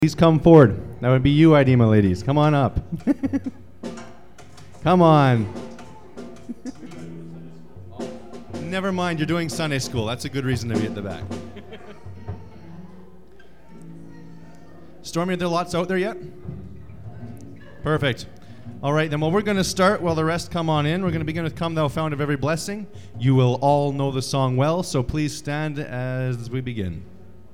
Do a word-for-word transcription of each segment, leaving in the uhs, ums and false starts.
Please come forward. That would be you, I D M A ladies. Come on up. Come on. Never mind, you're doing Sunday school. That's a good reason to be at the back. Stormy, are there lots out there yet? Perfect. All right, then, well, we're going to start while the rest come on in. We're going to begin with Come Thou Fount of Every Blessing. You will all know the song well, so please stand as we begin.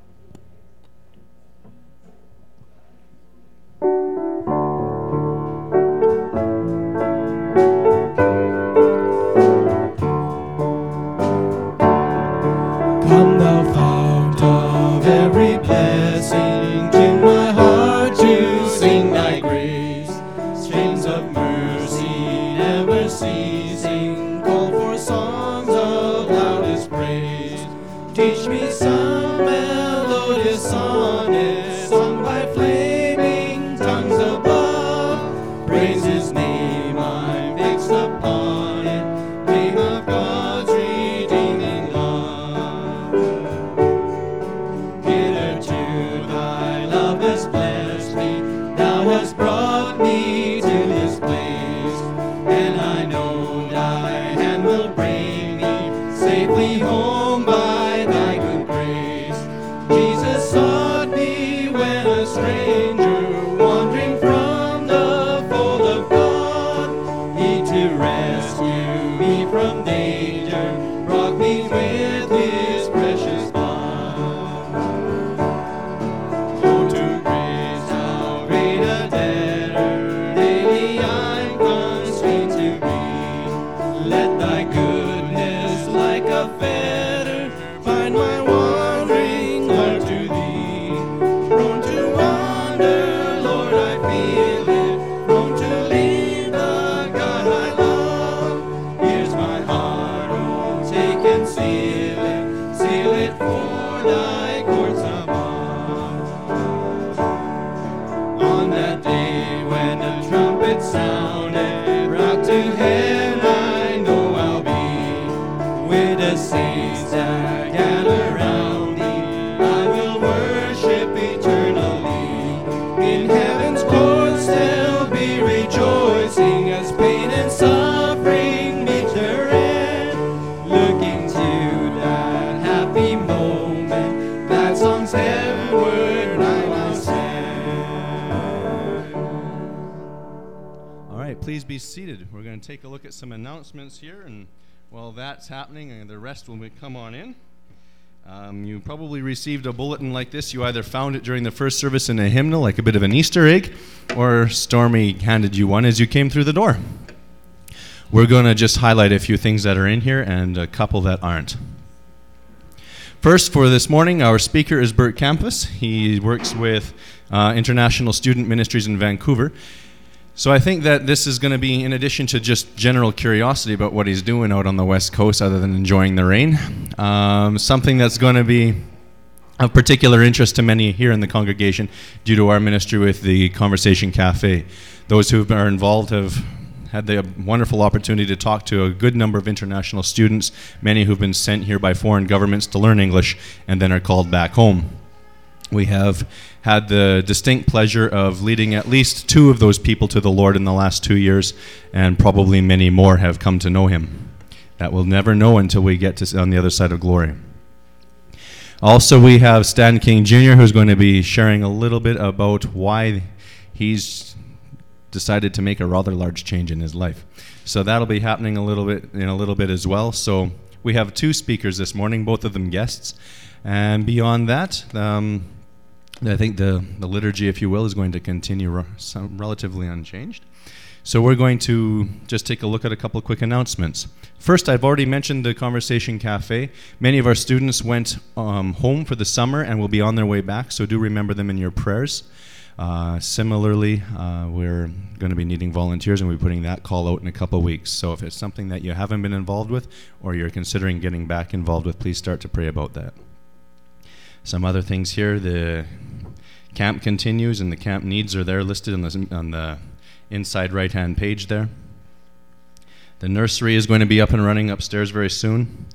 Come thou fount of every blessing, tune my heart to sing thy grace. Streams of mercy never ceasing, call for songs of loudest praise. Teach me some melodious sonnet, sung by flaming tongues above. Praise his name, I'm fixed upon it, name of God's redeeming love. Hitherto thy love has blessed me, thou hast brought me to this place, and I know thy hand will bring me safely home by thy good grace. Jesus sought me when a stranger, wandering from the fold of God. He to rescue me from danger, brought me with his precious blood. Oh, to grace how great a debtor daily I'm constrained to be. Let thy goodness like a fetter bind my wandering heart to thee. Prone to wander, Lord, I feel it, prone to leave the God I love. Here's my heart, oh, take and seal it, seal it for thy courts above. On that day when the trumpet sounded, brought to heaven I know I'll be, with the saints that gather round thee, I will worship eternally. In heaven's courts there'll be rejoicing, as pain and suffering meet their end. Looking to that happy moment, that song's heavenward I will send. All right, please be seated. We're going to take a look at some announcements here, and while that's happening, and the rest will come on in. Um, you probably received a bulletin like this. You either found it during the first service in a hymnal, like a bit of an Easter egg, or Stormy handed you one as you came through the door. We're going to just highlight a few things that are in here and a couple that aren't. First, for this morning, our speaker is Bert Campus. He works with uh, International Student Ministries in Vancouver. So I think that this is going to be, in addition to just general curiosity about what he's doing out on the West Coast other than enjoying the rain, um, something that's going to be of particular interest to many here in the congregation due to our ministry with the Conversation Cafe. Those who are involved have had the wonderful opportunity to talk to a good number of international students, many who've been sent here by foreign governments to learn English and then are called back home. We have had the distinct pleasure of leading at least two of those people to the Lord in the last two years, and probably many more have come to know him. That we'll never know until we get to on the other side of glory. Also, we have Stan King Junior, who's going to be sharing a little bit about why he's decided to make a rather large change in his life. So that'll be happening a little bit in a little bit as well. So we have two speakers this morning, both of them guests. And beyond that, um, I think the, the liturgy, if you will, is going to continue re- some relatively unchanged. So we're going to just take a look at a couple of quick announcements. First, I've already mentioned the Conversation Cafe. Many of our students went um, home for the summer and will be on their way back, so do remember them in your prayers. Uh, similarly, uh, we're going to be needing volunteers, and we'll be putting that call out in a couple of weeks. So if it's something that you haven't been involved with or you're considering getting back involved with, please start to pray about that. Some other things here, the camp continues, and the camp needs are there listed on the, on the inside right-hand page there. The nursery is going to be up and running upstairs very soon.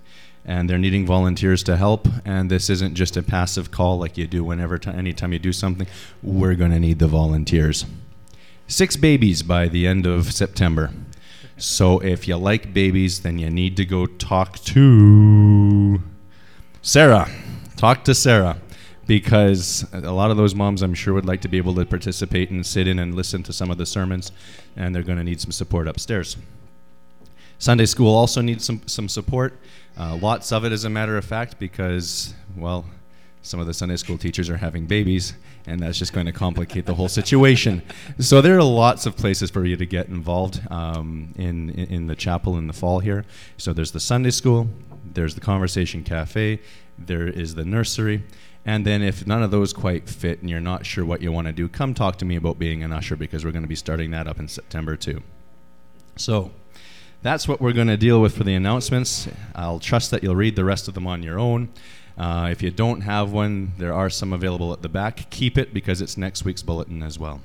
and they're needing volunteers to help. And this isn't just a passive call like you do whenever, t- anytime you do something. We're going to need the volunteers. Six babies by the end of September. So if you like babies, then you need to go talk to Sarah. Talk to Sarah. Because a lot of those moms, I'm sure, would like to be able to participate and sit in and listen to some of the sermons, and they're going to need some support upstairs. Sunday school also needs some, some support. Uh, lots of it, as a matter of fact, because, well, some of the Sunday school teachers are having babies, and that's just going to complicate the whole situation. So there are lots of places for you to get involved um, in, in, in the chapel in the fall here. So there's the Sunday school, there's the Conversation Cafe, there is the nursery. And then if none of those quite fit and you're not sure what you want to do, come talk to me about being an usher, because we're going to be starting that up in September too. So that's what we're going to deal with for the announcements. I'll trust that you'll read the rest of them on your own. Uh, if you don't have one, there are some available at the back. Keep it, because it's next week's bulletin as well.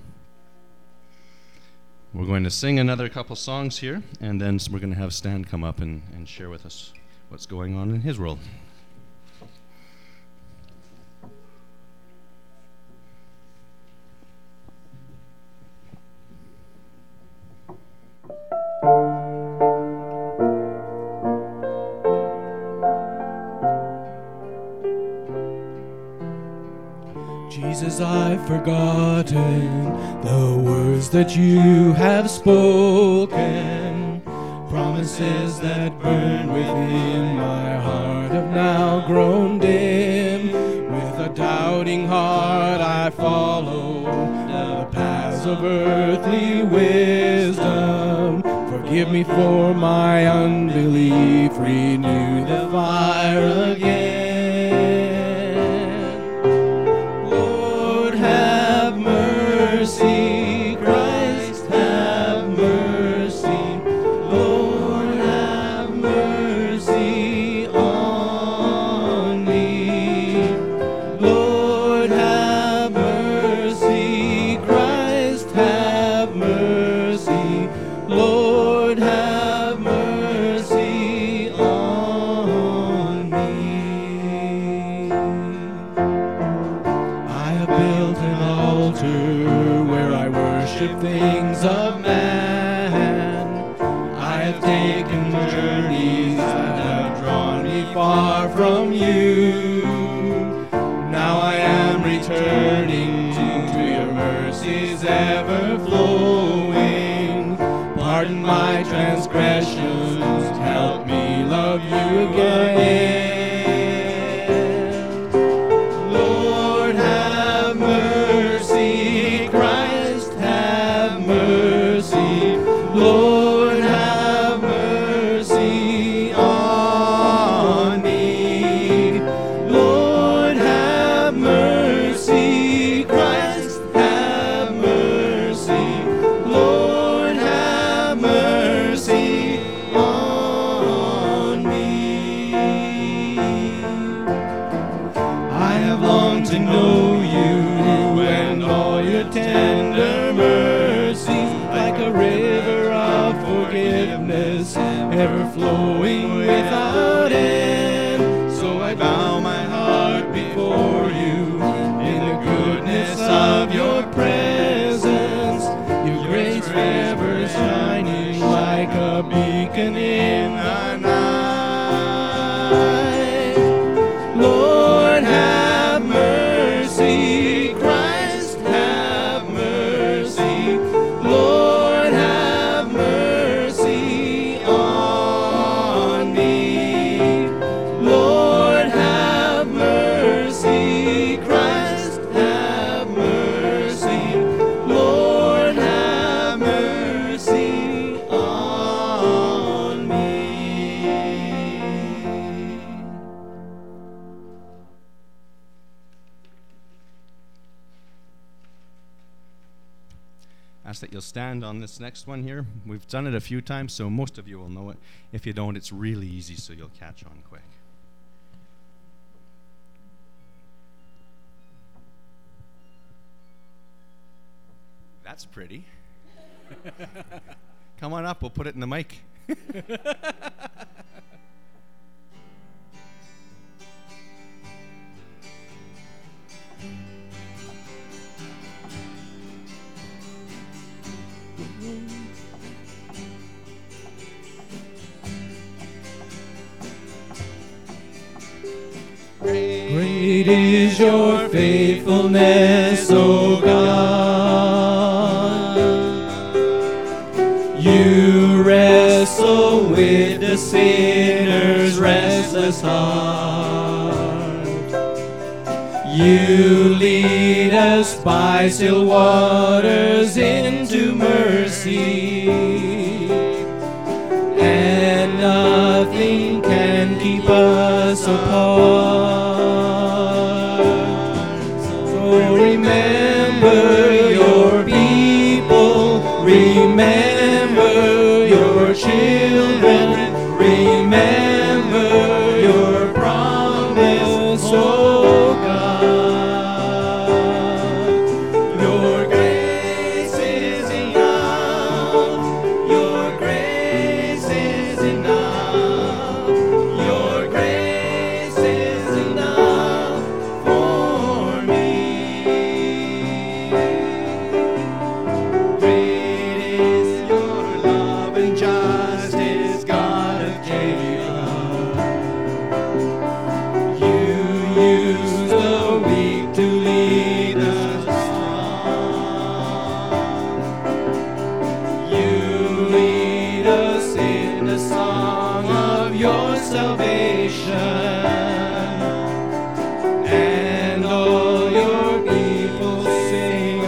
We're going to sing another couple songs here, and then we're going to have Stan come up and, and share with us what's going on in his world. Jesus, I've forgotten the words that you have spoken. Promises that burn within my heart have now grown dim. With a doubting heart I follow the paths of earthly wisdom. Forgive me for my unbelief, renew the fire again. Lord, have mercy. Christ, have mercy. Lord, have mercy on me. Lord, have mercy. Christ, have mercy. Lord, have mercy on me. I have built an altar where I worship things of man. I have taken journeys that have drawn me far from you. Now I am returning to your mercies ever flowing. Pardon my transgressions, help me love you again. Lord, have mercy. Christ, have mercy. Lord, have mercy on me. Lord, have mercy. Christ, have mercy. Lord, have mercy on me. I have longed to know you and all your tender mercies, like a river of forgiveness, ever flowing without end. So I bow my heart before you in the goodness of your presence, your grace forever shining like a beacon in the night. Lord, have mercy. Christ, have mercy. Lord, have mercy on me. Lord, have mercy. Christ, have mercy. Lord, have mercy on me. Ask that you'll stand on this next one here. We've done it a few times, so most of you will know it. If you don't, it's really easy, so you'll catch on quick. That's pretty. Come on up, we'll put it in the mic. Great is your faithfulness, O God. You wrestle with the sinner's restless heart. You lead us by still waters into mercy, and nothing can keep us apart. So remember your people, remember your children, remember your promise, oh God. Your grace is enough, your grace is enough, your grace is enough for me. Great is your love and justice, God of Jacob. You use the weak to lead the strong. You lead us in the song of your salvation, and all your people sing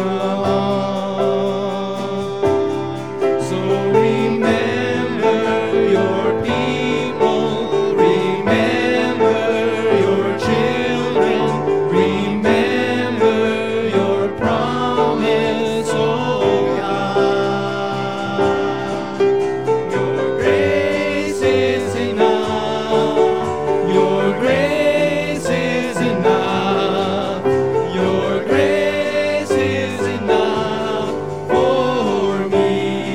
along. So remember your people, remember your children, remember your promise, oh God. Your grace is enough, your grace is enough, your grace is enough for me.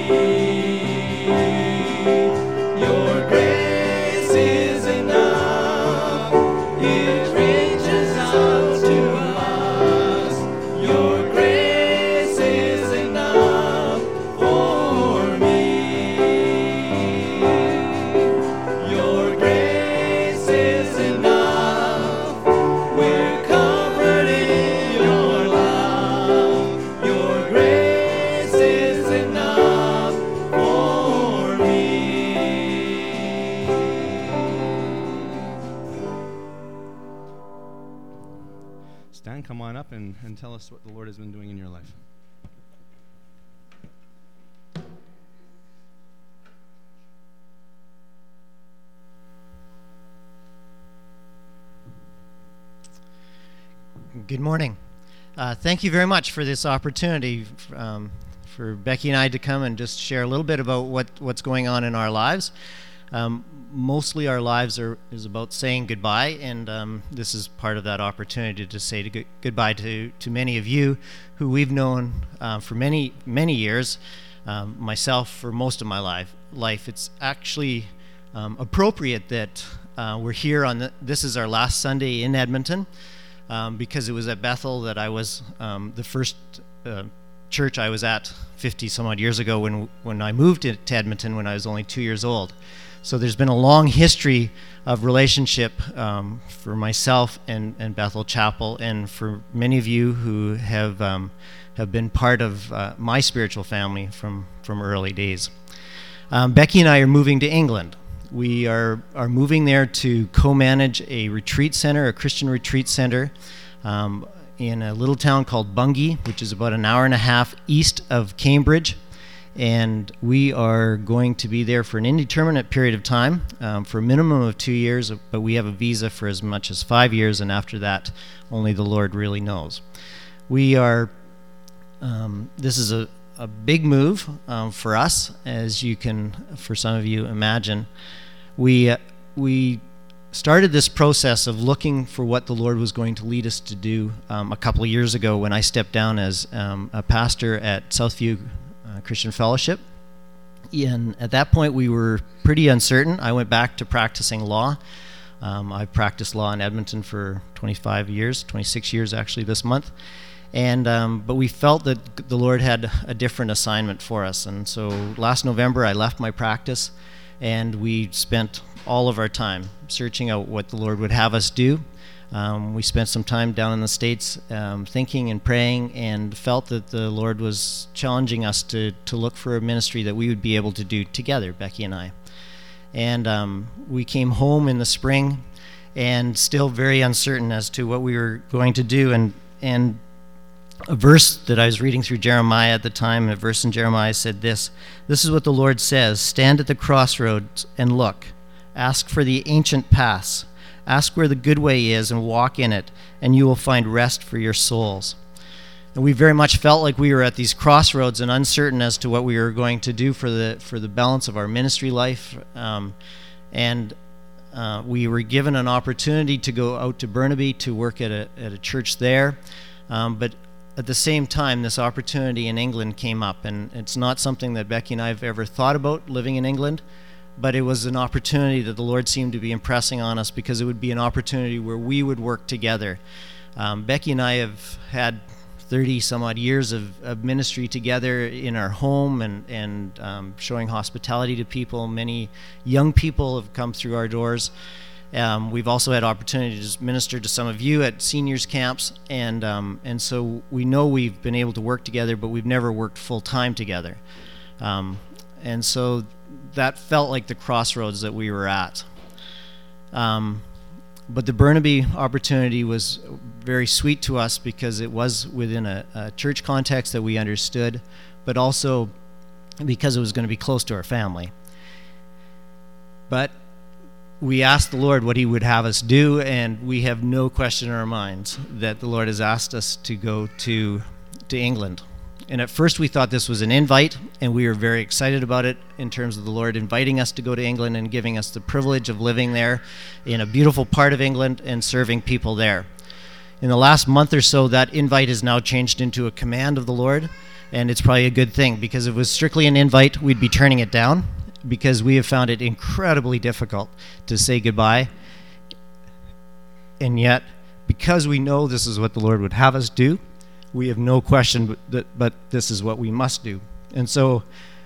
Your grace is enough, it reaches out to us. Your grace is enough for me. Your grace is enough, we're covered in your love. Your grace is enough for me. Stan, come on up and, and tell us what the Lord has been doing in your life. Good morning. Uh, thank you very much for this opportunity um, for Becky and I to come and just share a little bit about what, what's going on in our lives. Um, mostly our lives are is about saying goodbye, and um, this is part of that opportunity to say to go- goodbye to, to many of you who we've known uh, for many, many years, um, myself for most of my life. life. It's actually um, appropriate that uh, we're here on the, this is our last Sunday in Edmonton, um, because it was at Bethel that I was um, the first uh, church I was at fifty some odd years ago when when I moved to, to Edmonton when I was only two years old. So there's been a long history of relationship um, for myself and, and Bethel Chapel, and for many of you who have um, have been part of uh, my spiritual family from, from early days. Um, Becky and I are moving to England. We are, are moving there to co-manage a retreat center, a Christian retreat center, um, in a little town called Bungay, which is about an hour and a half east of Cambridge. And we are going to be there for an indeterminate period of time, um, for a minimum of two years, but we have a visa for as much as five years, and after that, only the Lord really knows. We are, um, this is a, a big move um, for us, as you can, for some of you, imagine. We, uh, we started this process of looking for what the Lord was going to lead us to do um, a couple of years ago when I stepped down as um, a pastor at Southview uh, Christian Fellowship. And at that point, we were pretty uncertain. I went back to practicing law. Um, I've practiced law in Edmonton for twenty-five years, twenty-six years actually this month. And um, but we felt that the Lord had a different assignment for us. And so last November, I left my practice, and we spent all of our time searching out what the Lord would have us do. Um, we spent some time down in the States um, thinking and praying, and felt that the Lord was challenging us to, to look for a ministry that we would be able to do together, Becky and I. And um, we came home in the spring, and still very uncertain as to what we were going to do. And, and a verse that I was reading through Jeremiah at the time, a verse in Jeremiah said this: "This is what the Lord says, stand at the crossroads and look. Ask for the ancient paths. Ask where the good way is and walk in it, and you will find rest for your souls." And we very much felt like we were at these crossroads and uncertain as to what we were going to do for the for the balance of our ministry life. Um, and uh, we were given an opportunity to go out to Burnaby to work at a, at a church there. Um, but at the same time, this opportunity in England came up. And it's not something that Becky and I have ever thought about, living in England. But it was an opportunity that the Lord seemed to be impressing on us, because it would be an opportunity where we would work together. Um, Becky and I have had thirty some odd years of, of ministry together in our home, and, and um, showing hospitality to people. Many young people have come through our doors. Um, we've also had opportunity to minister to some of you at seniors camps, and um, and so we know we've been able to work together, but we've never worked full time together. Um, and so that felt like the crossroads that we were at. Um, but the Burnaby opportunity was very sweet to us, because it was within a, a church context that we understood, but also because it was going to be close to our family. But we asked the Lord what he would have us do, and we have no question in our minds that the Lord has asked us to go to, to England. And at first we thought this was an invite, and we were very excited about it in terms of the Lord inviting us to go to England and giving us the privilege of living there in a beautiful part of England and serving people there. In the last month or so, that invite has now changed into a command of the Lord, and it's probably a good thing, because if it was strictly an invite, we'd be turning it down, because we have found it incredibly difficult to say goodbye. And yet, because we know this is what the Lord would have us do, we have no question but, that, but this is what we must do. And so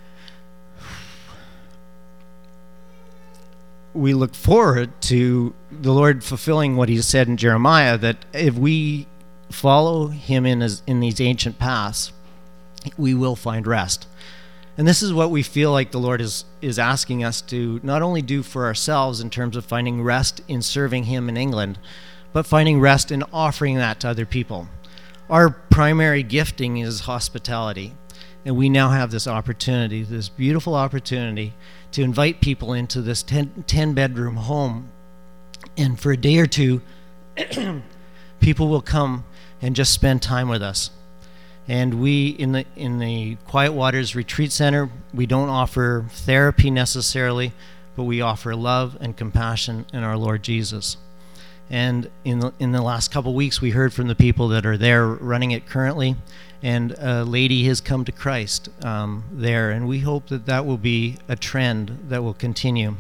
we look forward to the Lord fulfilling what he said in Jeremiah, that if we follow him in, his, in these ancient paths, we will find rest. And this is what we feel like the Lord is, is asking us to not only do for ourselves in terms of finding rest in serving him in England, but finding rest in offering that to other people. Our primary gifting is hospitality, and we now have this opportunity, this beautiful opportunity, to invite people into this ten, ten bedroom home, and for a day or two, people will come and just spend time with us. And we, in the in the Quiet Waters Retreat Center, we don't offer therapy necessarily, but we offer love and compassion in our Lord Jesus. And in the, in the last couple weeks, we heard from the people that are there running it currently, and a lady has come to Christ um, there, and we hope that that will be a trend that will continue.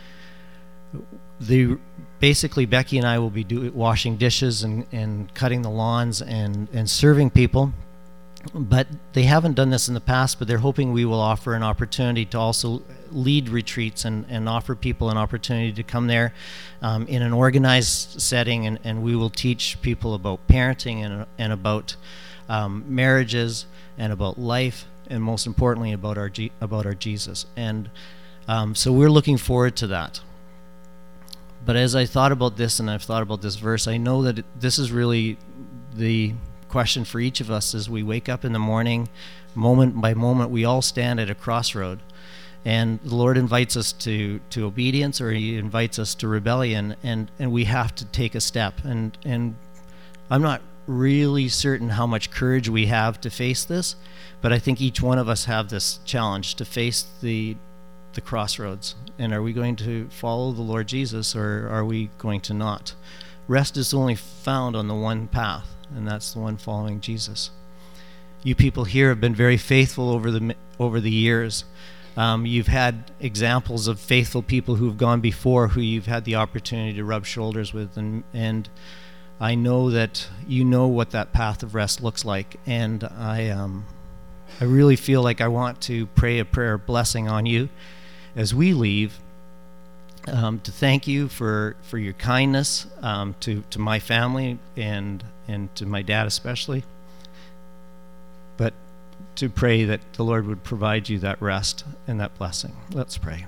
The basically, Becky and I will be do, washing dishes and, and cutting the lawns and, and serving people, but they haven't done this in the past, but they're hoping we will offer an opportunity to also lead retreats and, and offer people an opportunity to come there um, in an organized setting, and, and we will teach people about parenting and, and about um, marriages and about life, and most importantly about our G- about our Jesus. And um, so we're looking forward to that. But as I thought about this, and I've thought about this verse, I know that it, this is really the question for each of us as we wake up in the morning. Moment by moment, we all stand at a crossroad, and the Lord invites us to, to obedience, or he invites us to rebellion, and, and we have to take a step. And, and I'm not really certain how much courage we have to face this, but I think each one of us have this challenge to face the the crossroads. And are we going to follow the Lord Jesus, or are we going to not? Rest is only found on the one path, and that's the one following Jesus. You people here have been very faithful over the over the years. Um, you've had examples of faithful people who've gone before, who you've had the opportunity to rub shoulders with, and and I know that you know what that path of rest looks like. And I um, I really feel like I want to pray a prayer of blessing on you as we leave, um, to thank you for, for your kindness um, to, to my family and, and to my dad especially. But to pray that the Lord would provide you that rest and that blessing. Let's pray.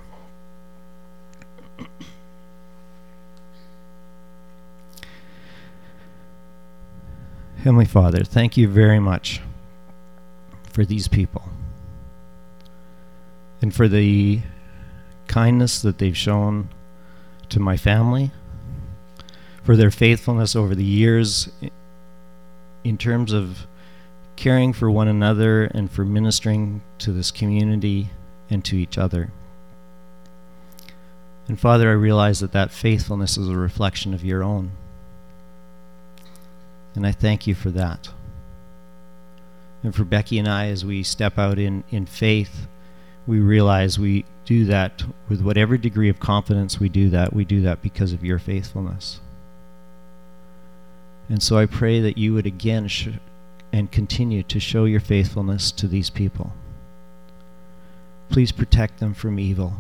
Heavenly Father, thank you very much for these people and for the kindness that they've shown to my family, for their faithfulness over the years in terms of caring for one another and for ministering to this community and to each other. And Father, I realize that that faithfulness is a reflection of your own. And I thank you for that. And for Becky and I, as we step out in, in faith, we realize we do that with whatever degree of confidence we do that, we do that because of your faithfulness. And so I pray that you would again sh- and continue to show your faithfulness to these people. Please protect them from evil.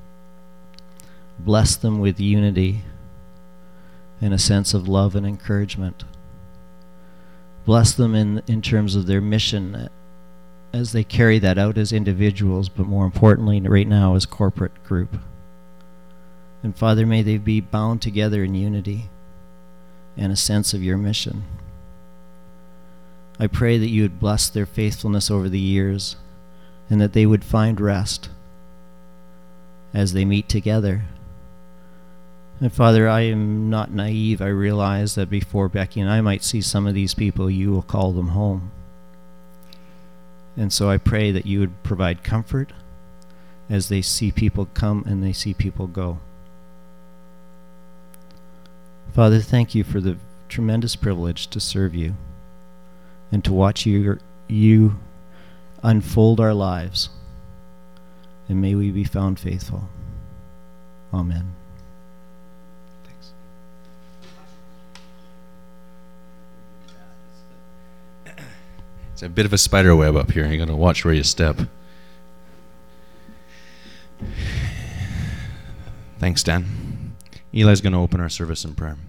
Bless them with unity and a sense of love and encouragement. Bless them in, in terms of their mission as they carry that out as individuals, but more importantly right now as corporate group. And Father, may they be bound together in unity and a sense of your mission. I pray that you would bless their faithfulness over the years and that they would find rest as they meet together. And Father, I am not naive. I realize that before Becky and I might see some of these people, you will call them home. And so I pray that you would provide comfort as they see people come and they see people go. Father, thank you for the tremendous privilege to serve you and to watch you, you unfold our lives. And may we be found faithful. Amen. Thanks. It's a bit of a spider web up here. You got to watch where you step. Thanks, Dan. Eli's going to open our service in prayer.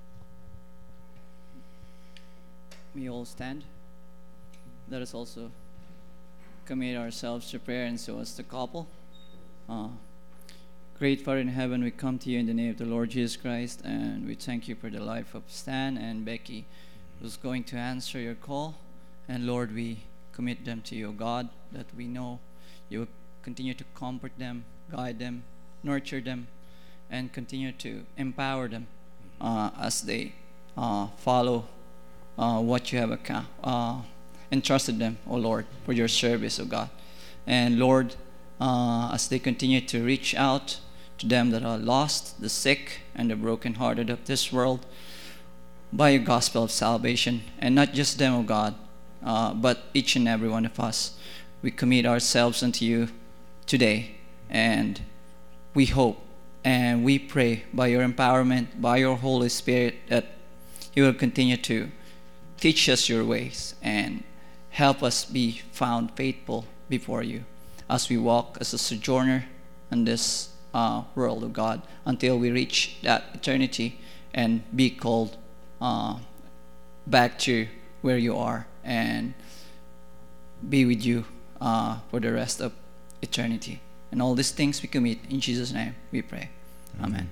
We all stand. Let us also commit ourselves to prayer, and so as the couple. Uh, great Father in heaven, we come to you in the name of the Lord Jesus Christ, and we thank you for the life of Stan and Becky, who's going to answer your call. And Lord, we commit them to you, God, that we know you will continue to comfort them, guide them, nurture them, and continue to empower them uh, as they uh, follow uh, what you have account, uh, entrusted them, O Lord, for your service, O God. And Lord, uh, as they continue to reach out to them that are lost, the sick, and the brokenhearted of this world by your gospel of salvation, and not just them, O God, uh, but each and every one of us, we commit ourselves unto you today, and we hope and we pray by your empowerment, by your Holy Spirit, that you will continue to teach us your ways and help us be found faithful before you as we walk as a sojourner in this uh, world of God until we reach that eternity and be called uh, back to where you are and be with you uh, for the rest of eternity. And all these things we commit in Jesus' name we pray. Amen.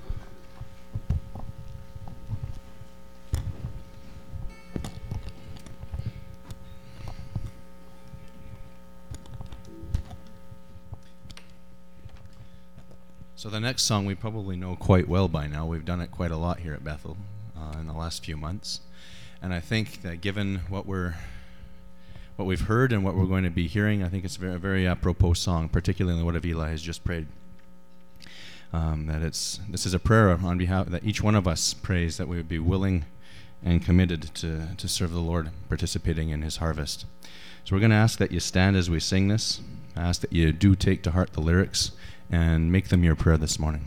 So the next song we probably know quite well by now. We've done it quite a lot here at Bethel uh, in the last few months. And I think that given what we're what we've heard and what we're going to be hearing, I think it's a very, very apropos song, particularly what Eli has just prayed. Um, that it's this is a prayer on behalf that each one of us prays that we would be willing and committed to, to serve the Lord, participating in his harvest. So we're going to ask that you stand as we sing this. I ask that you do take to heart the lyrics and make them your prayer this morning.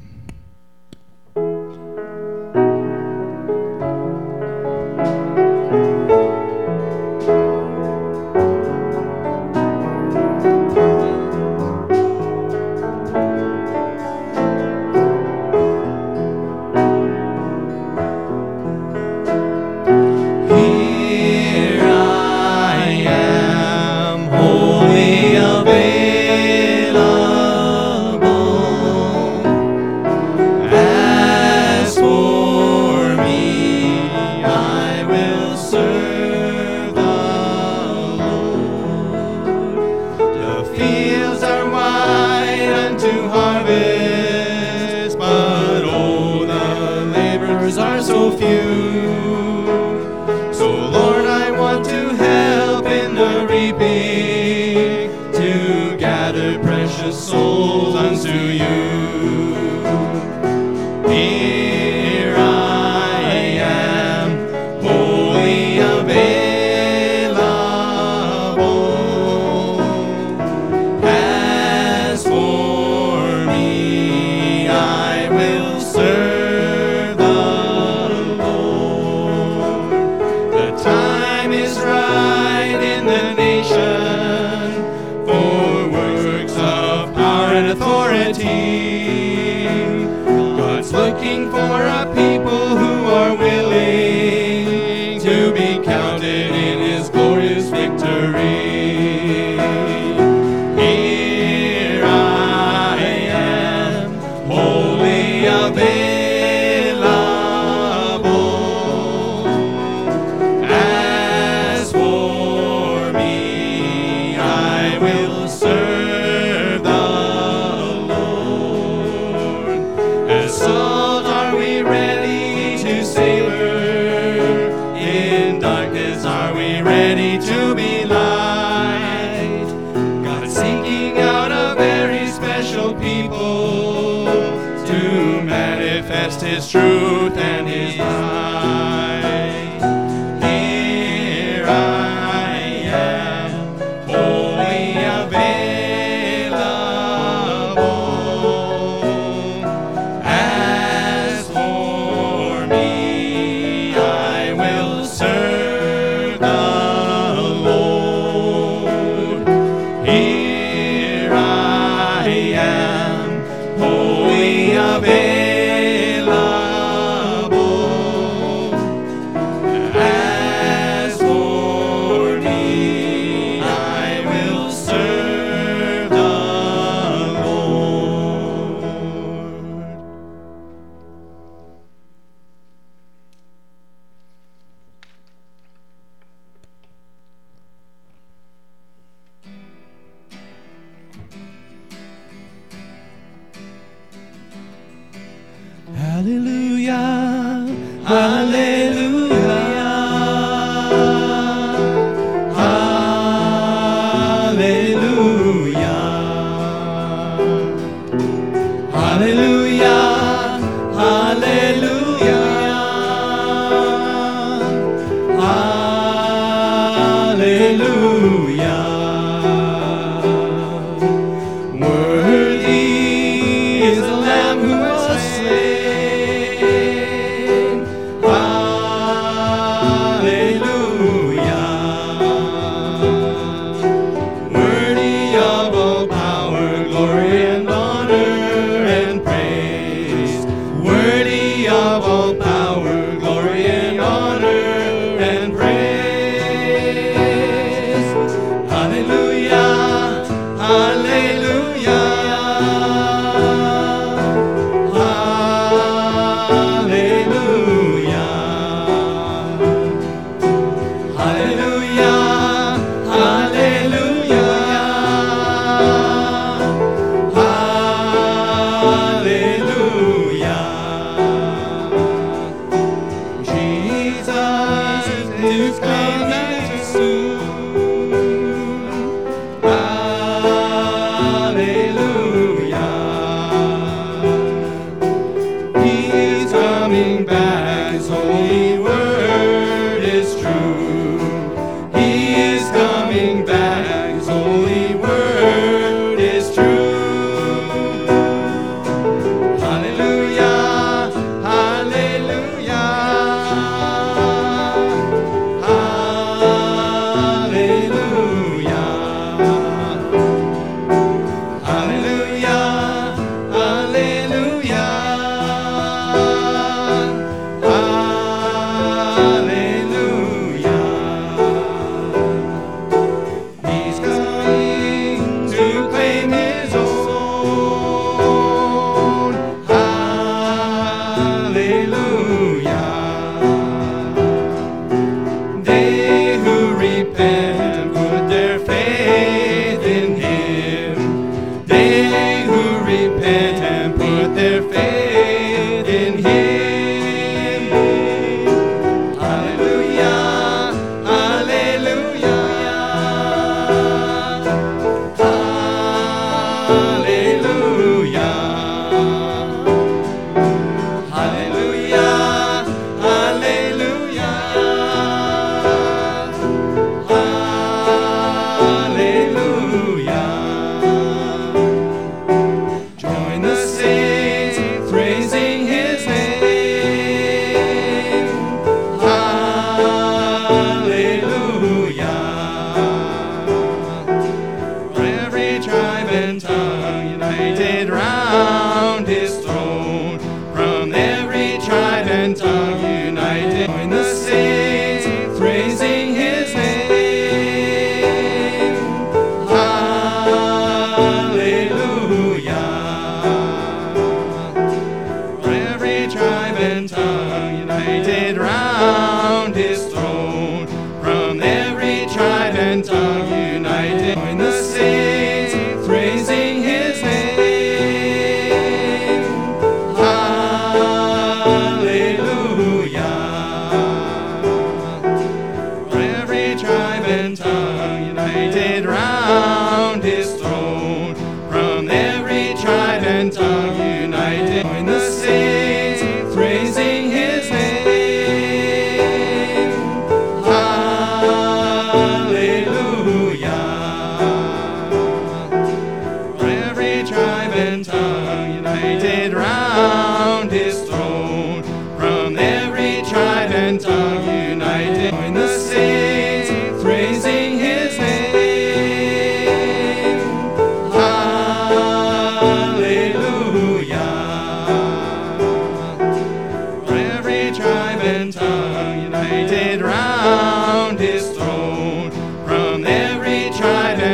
souls unto you. Here I am, wholly available. As for me, I will serve the Lord. The time is right in the nation for works of power and authority. God's looking for a people who are willing to be counted in His glorious victory. Here I am, wholly available. As for me, I will serve the Lord. As salt are we ready to savor, in darkness are we ready to be light. God is seeking out a very special people to manifest His truth and His light. Here I am, wholly available. As for me, I will serve the Lord. Here I am, wholly available. As for me, I will serve the Lord. Hallelujah, hallelujah, hallelujah, hallelujah, hallelujah, hallelujah. Worthy is the Lamb who was slain. Hallelujah. Worthy of all power, glory, and honor and praise. Worthy of all power, glory, and honor and praise. Hallelujah. Hallelujah. Hallelujah. Hallelujah. Hallelujah. Hallelujah. Jesus is coming soon. Hallelujah.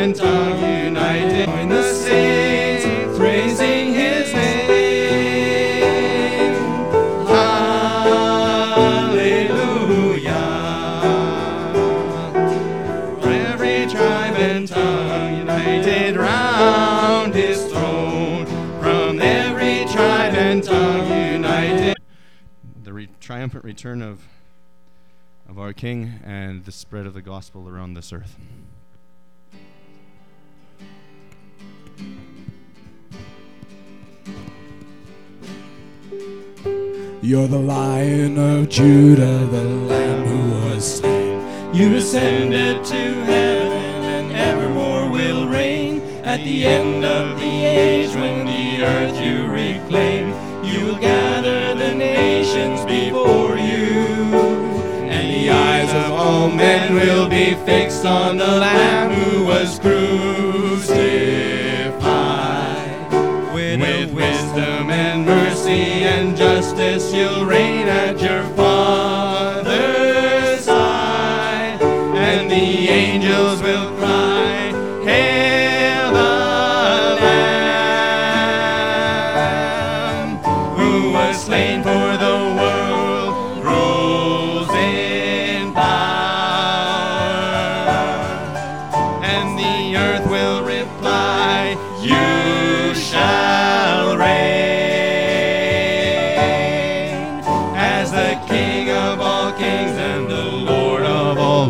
and tongue united. Join the saints praising his name. Hallelujah. For every tribe and tongue united round his throne. From every tribe and tongue united. The re- triumphant return of of our King and the spread of the gospel around this earth. You're the Lion of Judah, the Lamb who was slain. You ascended to heaven and evermore will reign. At the end of the age, when the earth you reclaim, you will gather the nations before you, and the eyes of all men will be fixed on the Lamb who was crucified. With, With wisdom and mercy and justice you'll reign at your Father's side, and the angels will cry, Hail the Lamb who was slain for the world, rules in power. And the earth will reply, You shall reign as the King of all kings and the Lord of all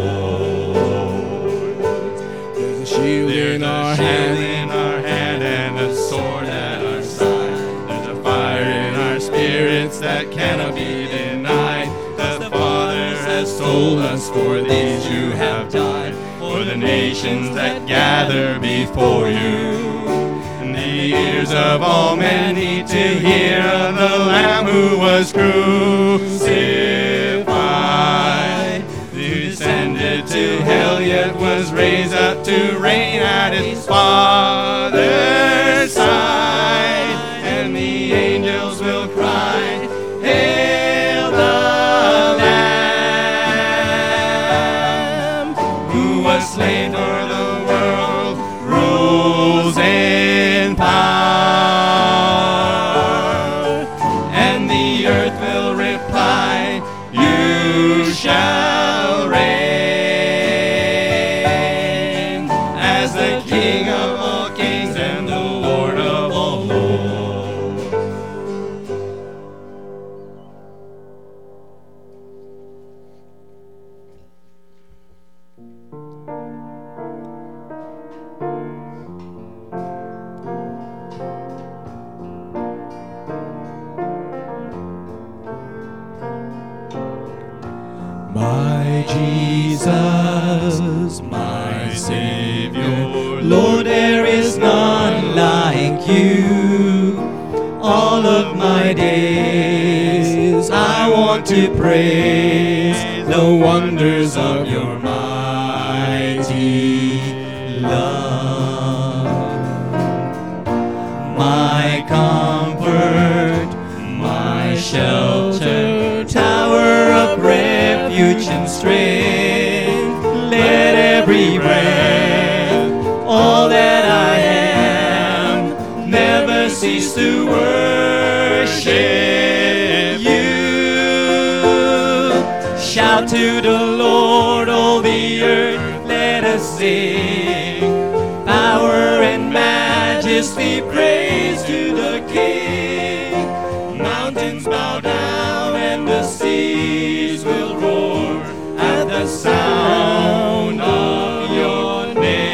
lords. There's a shield in our hand, in our hand, and a sword at our side. There's a fire in our spirits that cannot be denied. The Father has told us, for these you have died, for the nations that gather before you. And the ears of all men need to hear of the Lamb who was crucified, who descended to hell yet was raised up to reign at his Father's side. And the angels will cry, Hail the Lamb who was slain for the world, rules in power. And the earth will reply, You shall reign as the King of all kings and the Lord of all lords. My Jesus, my Savior, Lord, there is none like you. All of my days I want to praise the wonders of your mighty love. My comfort, my shelter, tower of refuge and strength, let every breath, all that I am, never cease to worship you. Shout to the Lord, all the earth, let us sing. Power and majesty, praise to the King. Mountains bow down and the seas will roar at the sound of your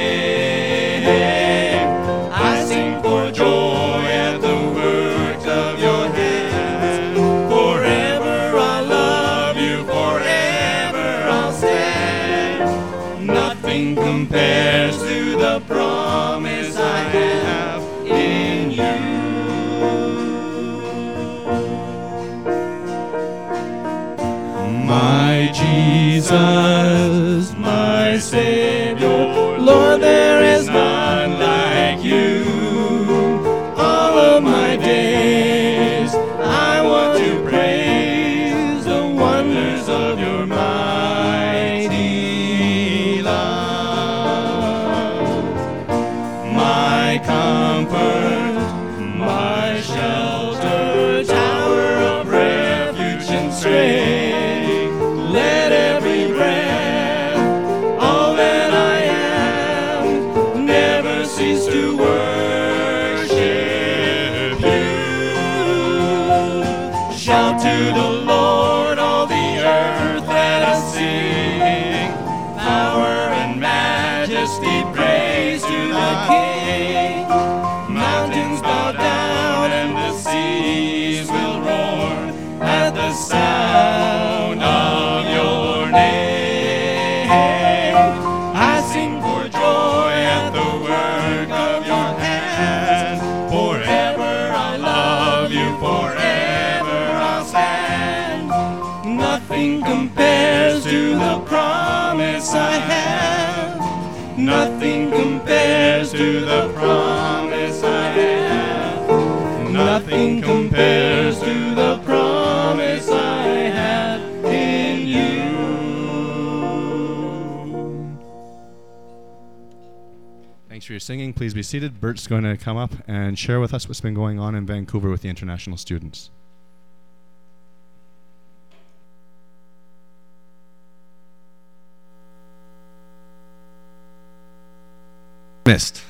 name. I sing for joy at the works of your hands. Forever I'll love you, forever I'll stand. Nothing compares to the promise I have in you. My Jesus, my Savior, Lord, there is none like you. All of my days I want to praise the wonders of your mighty love. my comfort, my shelter, tower of refuge and strength. Let every breath, all that I am, never cease to worship you. Shout to the Lord, all the earth, let us sing. Power and majesty, praise to the King. Mountains bow down and the seas will roar at the sound of your name. I sing for joy at the work of your hands. Forever I'll love you, forever I'll stand. Nothing compares to the promise I have. Nothing compares to the promise I have. Nothing compares to the promise I have in you. Thanks for your singing. Please be seated. Bert's going to come up and share with us what's been going on in Vancouver with the international students. Missed.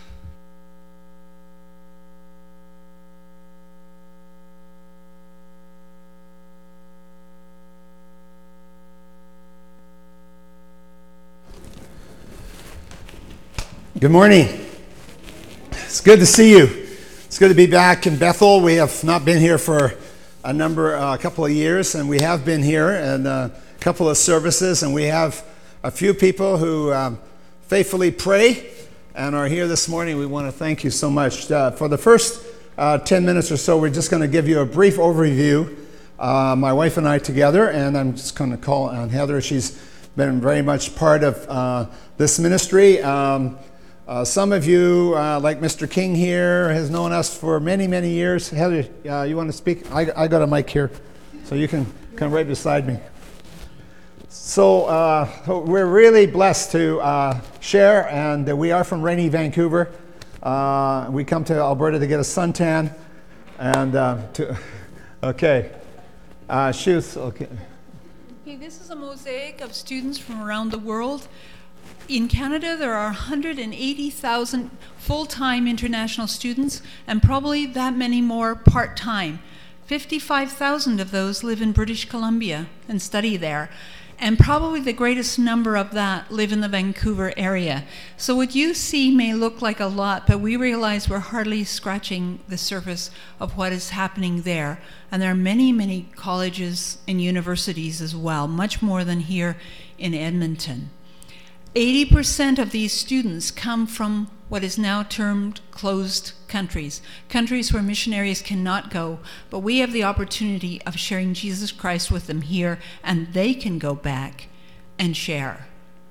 Good morning. It's good to see you. It's good to be back in Bethel. We have not been here for a number, uh, a couple of years, and we have been here in a couple of services, and we have a few people who um, faithfully pray and are here this morning. We want to thank you so much. Uh, for the first uh, ten minutes or so, we're just going to give you a brief overview, uh, my wife and I together, and I'm just going to call on Heather. She's been very much part of uh, this ministry. Um, uh, some of you, uh, like Mister King here, has known us for many, many years. Heather, uh, you want to speak? I, I got a mic here, so you can come right beside me. So uh, we're really blessed to uh, share, and uh, we are from rainy Vancouver. Uh, we come to Alberta to get a suntan, and uh, to okay, uh, shoes. Okay. Okay, this is a mosaic of students from around the world. In Canada, there are one hundred eighty thousand full-time international students, and probably that many more part-time. fifty-five thousand of those live in British Columbia and study there. And probably the greatest number of that live in the Vancouver area. So what you see may look like a lot, but we realize we're hardly scratching the surface of what is happening there. And there are many, many colleges and universities as well, much more than here in Edmonton. eighty percent of these students come from what is now termed closed countries, countries where missionaries cannot go, but we have the opportunity of sharing Jesus Christ with them here, and they can go back and share.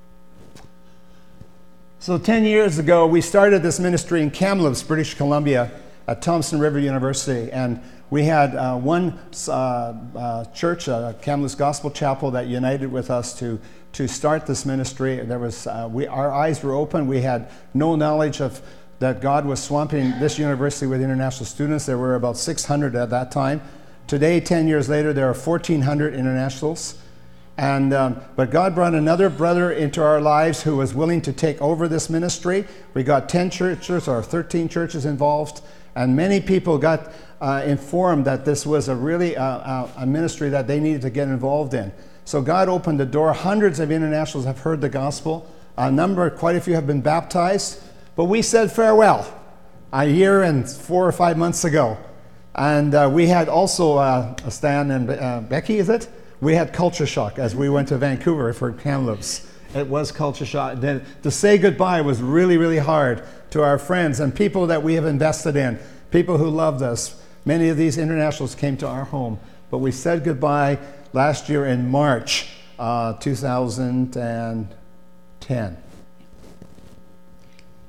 So ten years ago, we started this ministry in Kamloops, British Columbia, at Thompson River University, and we had uh, one uh, uh, church, uh, Kamloops Gospel Chapel, that united with us to to start this ministry. There was, uh, we, our eyes were open. We had no knowledge of that God was swamping this university with international students. There were about six hundred at that time. Today, ten years later, there are fourteen hundred internationals. And, um, but God brought another brother into our lives who was willing to take over this ministry. We got ten churches or thirteen churches involved, and many people got uh, informed that this was a really uh, uh, a ministry that they needed to get involved in. So God opened the door. Hundreds of internationals have heard the gospel. A number, quite a few have been baptized. But we said farewell a year and four or five months ago. And uh, we had also, uh, Stan and uh, Becky, is it? We had culture shock as we went to Vancouver for Kamloops. It was culture shock. Then to say goodbye was really, really hard to our friends and people that we have invested in, people who loved us. Many of these internationals came to our home. But we said goodbye last year in March uh, two thousand ten.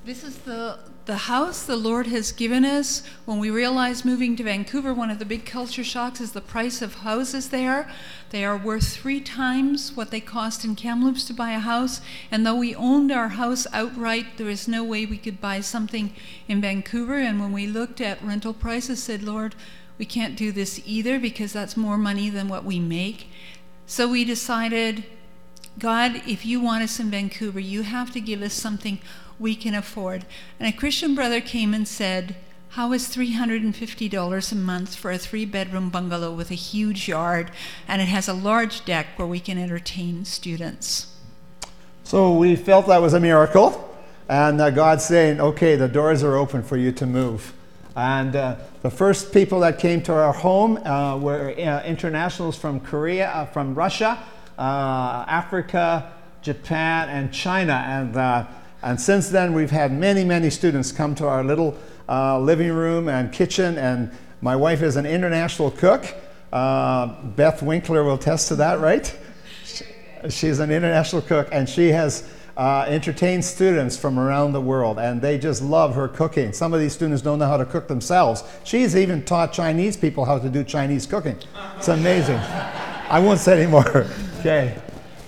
This is the the house the Lord has given us. When we realized moving to Vancouver, one of the big culture shocks is the price of houses there. They are worth three times what they cost in Kamloops to buy a house. And though we owned our house outright, there was no way we could buy something in Vancouver. And when we looked at rental prices, said, Lord, we can't do this either because that's more money than what we make. So we decided, God, if you want us in Vancouver, you have to give us something we can afford. And a Christian brother came and said, how is three hundred fifty dollars a month for a three-bedroom bungalow with a huge yard, and it has a large deck where we can entertain students? So we felt that was a miracle, and uh, God saying, okay, the doors are open for you to move. And uh, the first people that came to our home uh, were uh, internationals from Korea, uh, from Russia, uh, Africa, Japan, and China. And uh, And since then, we've had many, many students come to our little uh, living room and kitchen. And my wife is an international cook. Uh, Beth Winkler will attest to that, right? She's an international cook, and she has uh, entertained students from around the world, and they just love her cooking. Some of these students don't know how to cook themselves. She's even taught Chinese people how to do Chinese cooking. It's amazing. I won't say anymore. Okay.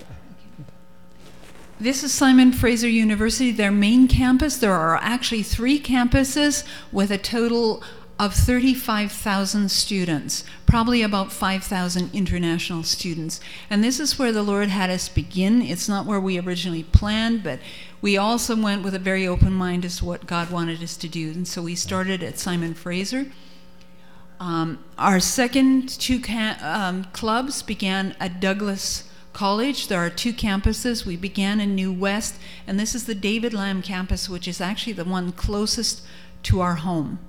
This is Simon Fraser University, their main campus. There are actually three campuses with a total of thirty-five thousand students, probably about five thousand international students. And this is where the Lord had us begin. It's not where we originally planned, but we also went with a very open mind as to what God wanted us to do. And so we started at Simon Fraser. Um, our second two ca- um, clubs began at Douglas College. There are two campuses. We began in New West, and this is the David Lamb campus, which is actually the one closest to our home.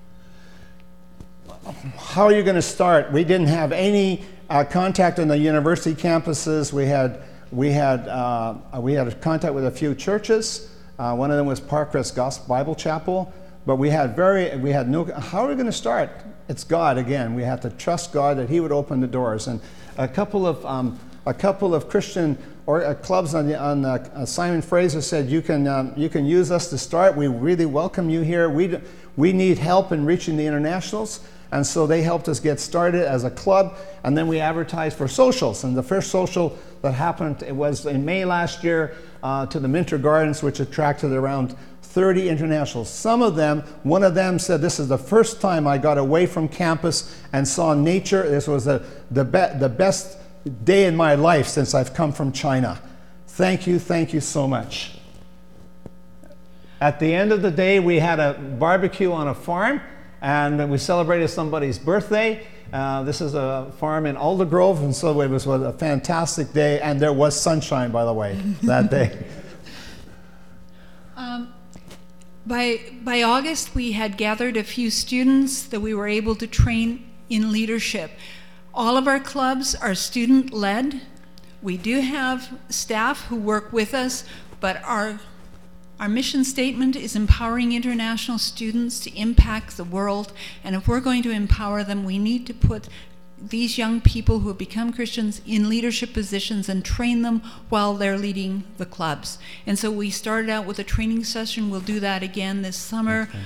How are you going to start? We didn't have any uh, contact on the university campuses. We had we had uh, we had contact with a few churches. Uh, one of them was Parkrest Gospel Bible Chapel, but we had very we had no. How are we going to start? It's God again. We have to trust God that He would open the doors. And a couple of um, a couple of Christian or uh, clubs on the, on uh, uh, Simon Fraser said, you can um, you can use us to start. We really welcome you here. We we need help in reaching the internationals. And so they helped us get started as a club, and then we advertised for socials. And the first social that happened, it was in May last year uh, to the Minter Gardens, which attracted around thirty internationals. Some of them, one of them said, this is the first time I got away from campus and saw nature. This was a, the, be- the best day in my life since I've come from China. Thank you, thank you so much. At the end of the day, we had a barbecue on a farm, and we celebrated somebody's birthday. Uh, this is a farm in Aldergrove, and so it was a fantastic day, and there was sunshine, by the way, that day. Um, by, by August, we had gathered a few students that we were able to train in leadership. All of our clubs are student-led. We do have staff who work with us, but our Our mission statement is empowering international students to impact the world, and if we're going to empower them, we need to put these young people who have become Christians in leadership positions and train them while they're leading the clubs. And so we started out with a training session. We'll do that again this summer. Okay.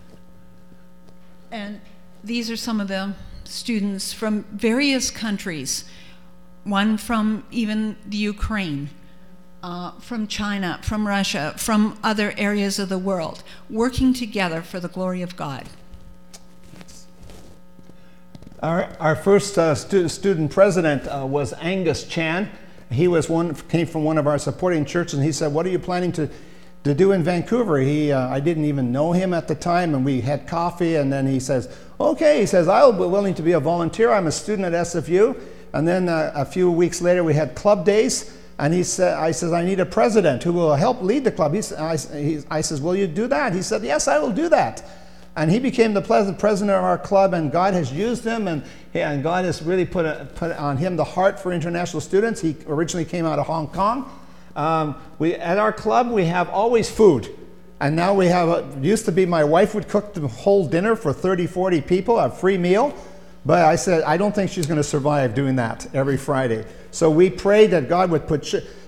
And these are some of the students from various countries, one from even the Ukraine, Uh, from China, from Russia, from other areas of the world, working together for the glory of God. Our, our first uh, stu- student president uh, was Angus Chan. He was one came from one of our supporting churches, and he said, "What are you planning to, to do in Vancouver?" He, uh, I didn't even know him at the time, and we had coffee, and then he says, "Okay," he says, "I'll be willing to be a volunteer. I'm a student at S F U." And then uh, a few weeks later, we had club days. And he said, I says, I need a president who will help lead the club. He, I, he, I says, will you do that? He said, yes, I will do that. And he became the president of our club, and God has used him, and, and God has really put, a, put on him the heart for international students. He originally came out of Hong Kong. Um, we, at our club, we have always food. And now we have, a, it used to be my wife would cook the whole dinner for thirty, forty people, a free meal. But I said, I don't think she's going to survive doing that every Friday. So we prayed that God would put ch-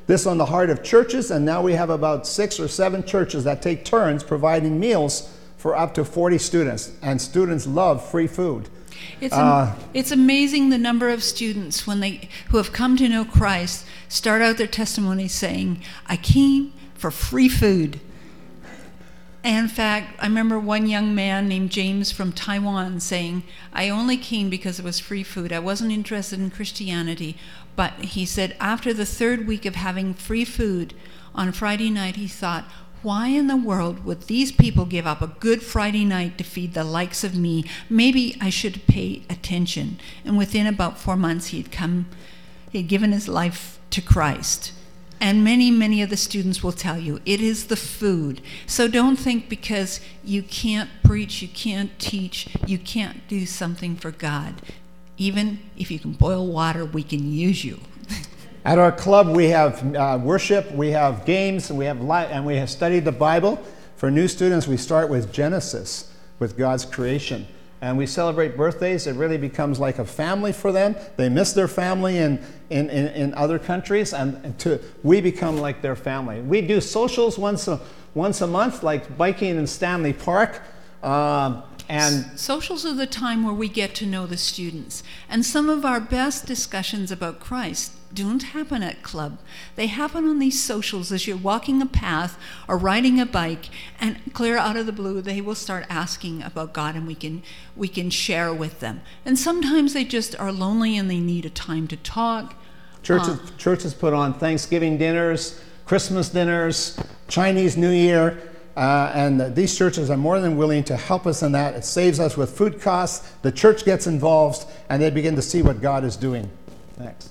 this on the heart of churches, and now we have about six or seven churches that take turns providing meals for up to forty students, and students love free food. It's, am- it's amazing the number of students when they who have come to know Christ start out their testimony saying, I came for free food. And in fact, I remember one young man named James from Taiwan saying, I only came because it was free food. I wasn't interested in Christianity. But he said after the third week of having free food on Friday night, he thought, why in the world would these people give up a good Friday night to feed the likes of me? Maybe I should pay attention. And within about four months, he'd come, he'd given his life to Christ. And many, many of the students will tell you, it is the food. So don't think because you can't preach, you can't teach, you can't do something for God. Even if you can boil water, we can use you. At our club, we have uh, worship, we have games, and we have li- and we have studied the Bible. For new students, we start with Genesis, with God's creation. And we celebrate birthdays. It really becomes like a family for them. They miss their family in, in, in, in other countries, and, and to, we become like their family. We do socials once a, once a month, like biking in Stanley Park. Um, and Socials are the time where we get to know the students. And some of our best discussions about Christ don't happen at club. They happen on these socials as you're walking a path or riding a bike, and clear out of the blue they will start asking about God, and we can we can share with them. And sometimes they just are lonely and they need a time to talk. Churches, Uh, churches put on Thanksgiving dinners, Christmas dinners, Chinese New Year, uh, and these churches are more than willing to help us in that. It saves us with food costs. The church gets involved, and they begin to see what God is doing. Next.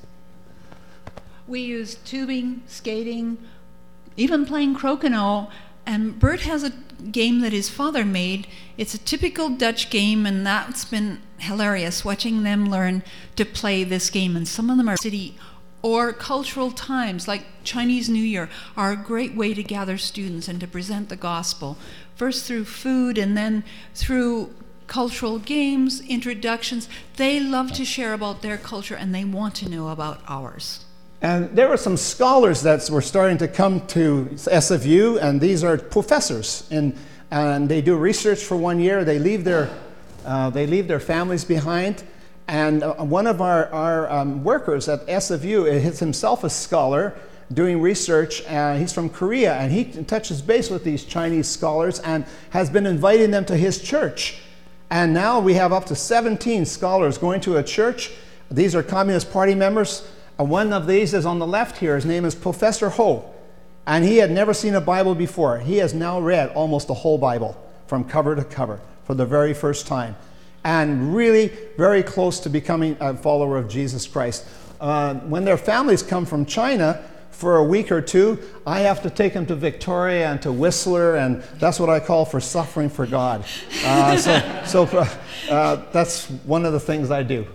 We use tubing, skating, even playing crokinole. And Bert has a game that his father made. It's a typical Dutch game, and that's been hilarious, watching them learn to play this game. And some of them are city or cultural times, like Chinese New Year, are a great way to gather students and to present the gospel, first through food and then through cultural games, introductions. They love to share about their culture, and they want to know about ours. And there were some scholars that were starting to come to S F U, and these are professors, and, and they do research for one year. They leave their, uh, they leave their families behind. And uh, one of our, our um, workers at S F U is himself a scholar doing research. Uh, he's from Korea, and he touches base with these Chinese scholars and has been inviting them to his church. And now we have up to seventeen scholars going to a church. These are Communist Party members. Uh, one of these is on the left here. His name is Professor Ho, and he had never seen a Bible before. He has now read almost the whole Bible from cover to cover for the very first time, and really very close to becoming a follower of Jesus Christ. Uh, when their families come from China for a week or two, I have to take them to Victoria and to Whistler, and that's what I call for suffering for God. Uh, so so uh, uh, that's one of the things I do.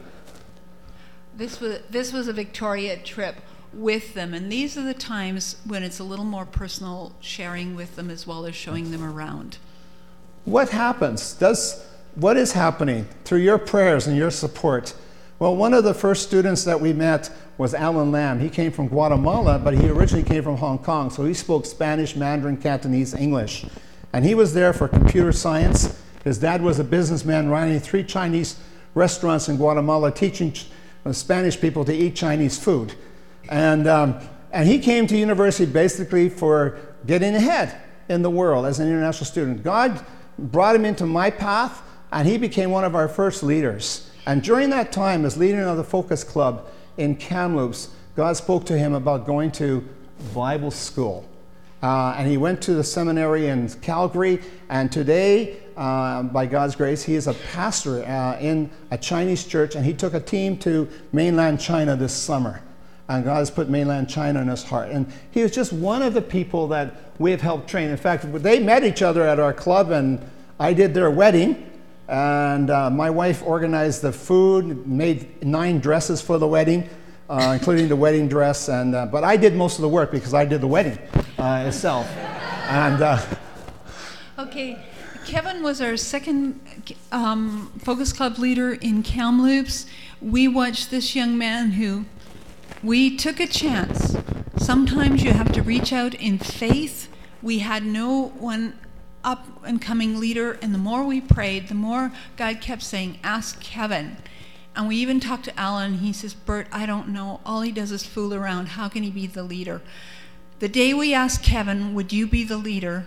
This was this was a Victoria trip with them, and these are the times when it's a little more personal, sharing with them as well as showing them around. What happens? Does what is happening through your prayers and your support? Well, one of the first students that we met was Alan Lam. He came from Guatemala, but he originally came from Hong Kong, so he spoke Spanish, Mandarin, Cantonese, English. And he was there for computer science. His dad was a businessman running three Chinese restaurants in Guatemala, teaching Spanish people to eat Chinese food. And, um, and he came to university basically for getting ahead in the world as an international student. God brought him into my path, and he became one of our first leaders. And during that time, as leader of the Focus Club in Kamloops, God spoke to him about going to Bible school. Uh, and he went to the seminary in Calgary, and today, uh, by God's grace, he is a pastor uh, in a Chinese church, and he took a team to mainland China this summer. And God has put mainland China in his heart. And he was just one of the people that we have helped train. In fact, they met each other at our club, and I did their wedding. And uh, my wife organized the food, made nine dresses for the wedding, uh, including the wedding dress. And uh, but I did most of the work because I did the wedding uh, itself. And uh, Okay, Kevin was our second um, Focus Club leader in Kamloops. We watched this young man who We took a chance. Sometimes you have to reach out in faith. We had no one up and coming leader, and the more we prayed, the more God kept saying, ask Kevin. And we even talked to Alan, and he says, Bert, I don't know. All he does is fool around. How can he be the leader? The day we asked Kevin, would you be the leader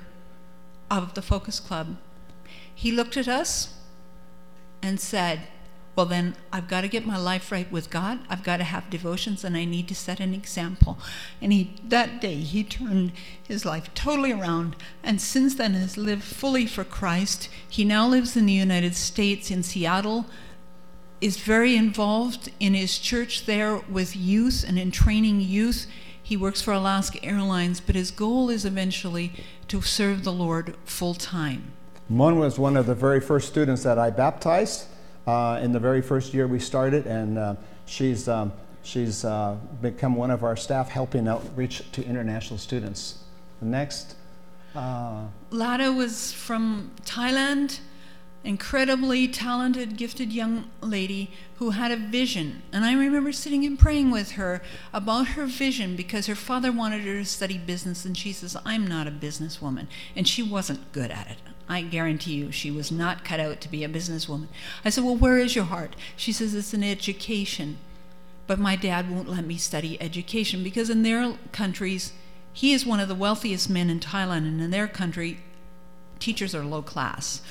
of the Focus Club, he looked at us and said, well then, I've got to get my life right with God. I've got to have devotions, and I need to set an example. And he, that day, he turned his life totally around, and since then has lived fully for Christ. He now lives in the United States, in Seattle, is very involved in his church there with youth and in training youth. He works for Alaska Airlines, but his goal is eventually to serve the Lord full time. Mon was one of the very first students that I baptized uh, in the very first year we started, and uh, she's um, she's uh, become one of our staff helping outreach to international students. Next. Uh, Lada was from Thailand, incredibly talented, gifted young lady who had a vision. And I remember sitting and praying with her about her vision because her father wanted her to study business, and she says, I'm not a businesswoman. And she wasn't good at it. I guarantee you she was not cut out to be a businesswoman. I said, well, where is your heart? She says, it's in education. But my dad won't let me study education because in their countries, he is one of the wealthiest men in Thailand, and in their country, teachers are low class.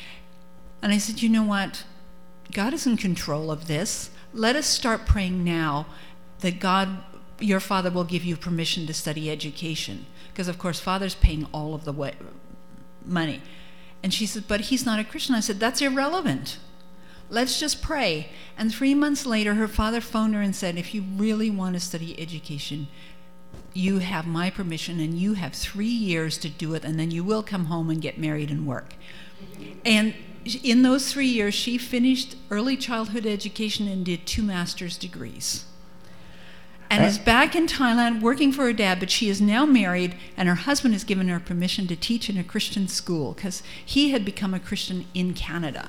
And I said, you know what? God is in control of this. Let us start praying now that God, your father, will give you permission to study education. Because, of course, father's paying all of the way, money. And she said, but he's not a Christian. I said, that's irrelevant. Let's just pray. And three months later, her father phoned her and said, if you really want to study education, you have my permission, and you have three years to do it, and then you will come home and get married and work. And in those three years, she finished early childhood education and did two master's degrees. And is back in Thailand working for her dad, but she is now married, and her husband has given her permission to teach in a Christian school because he had become a Christian in Canada.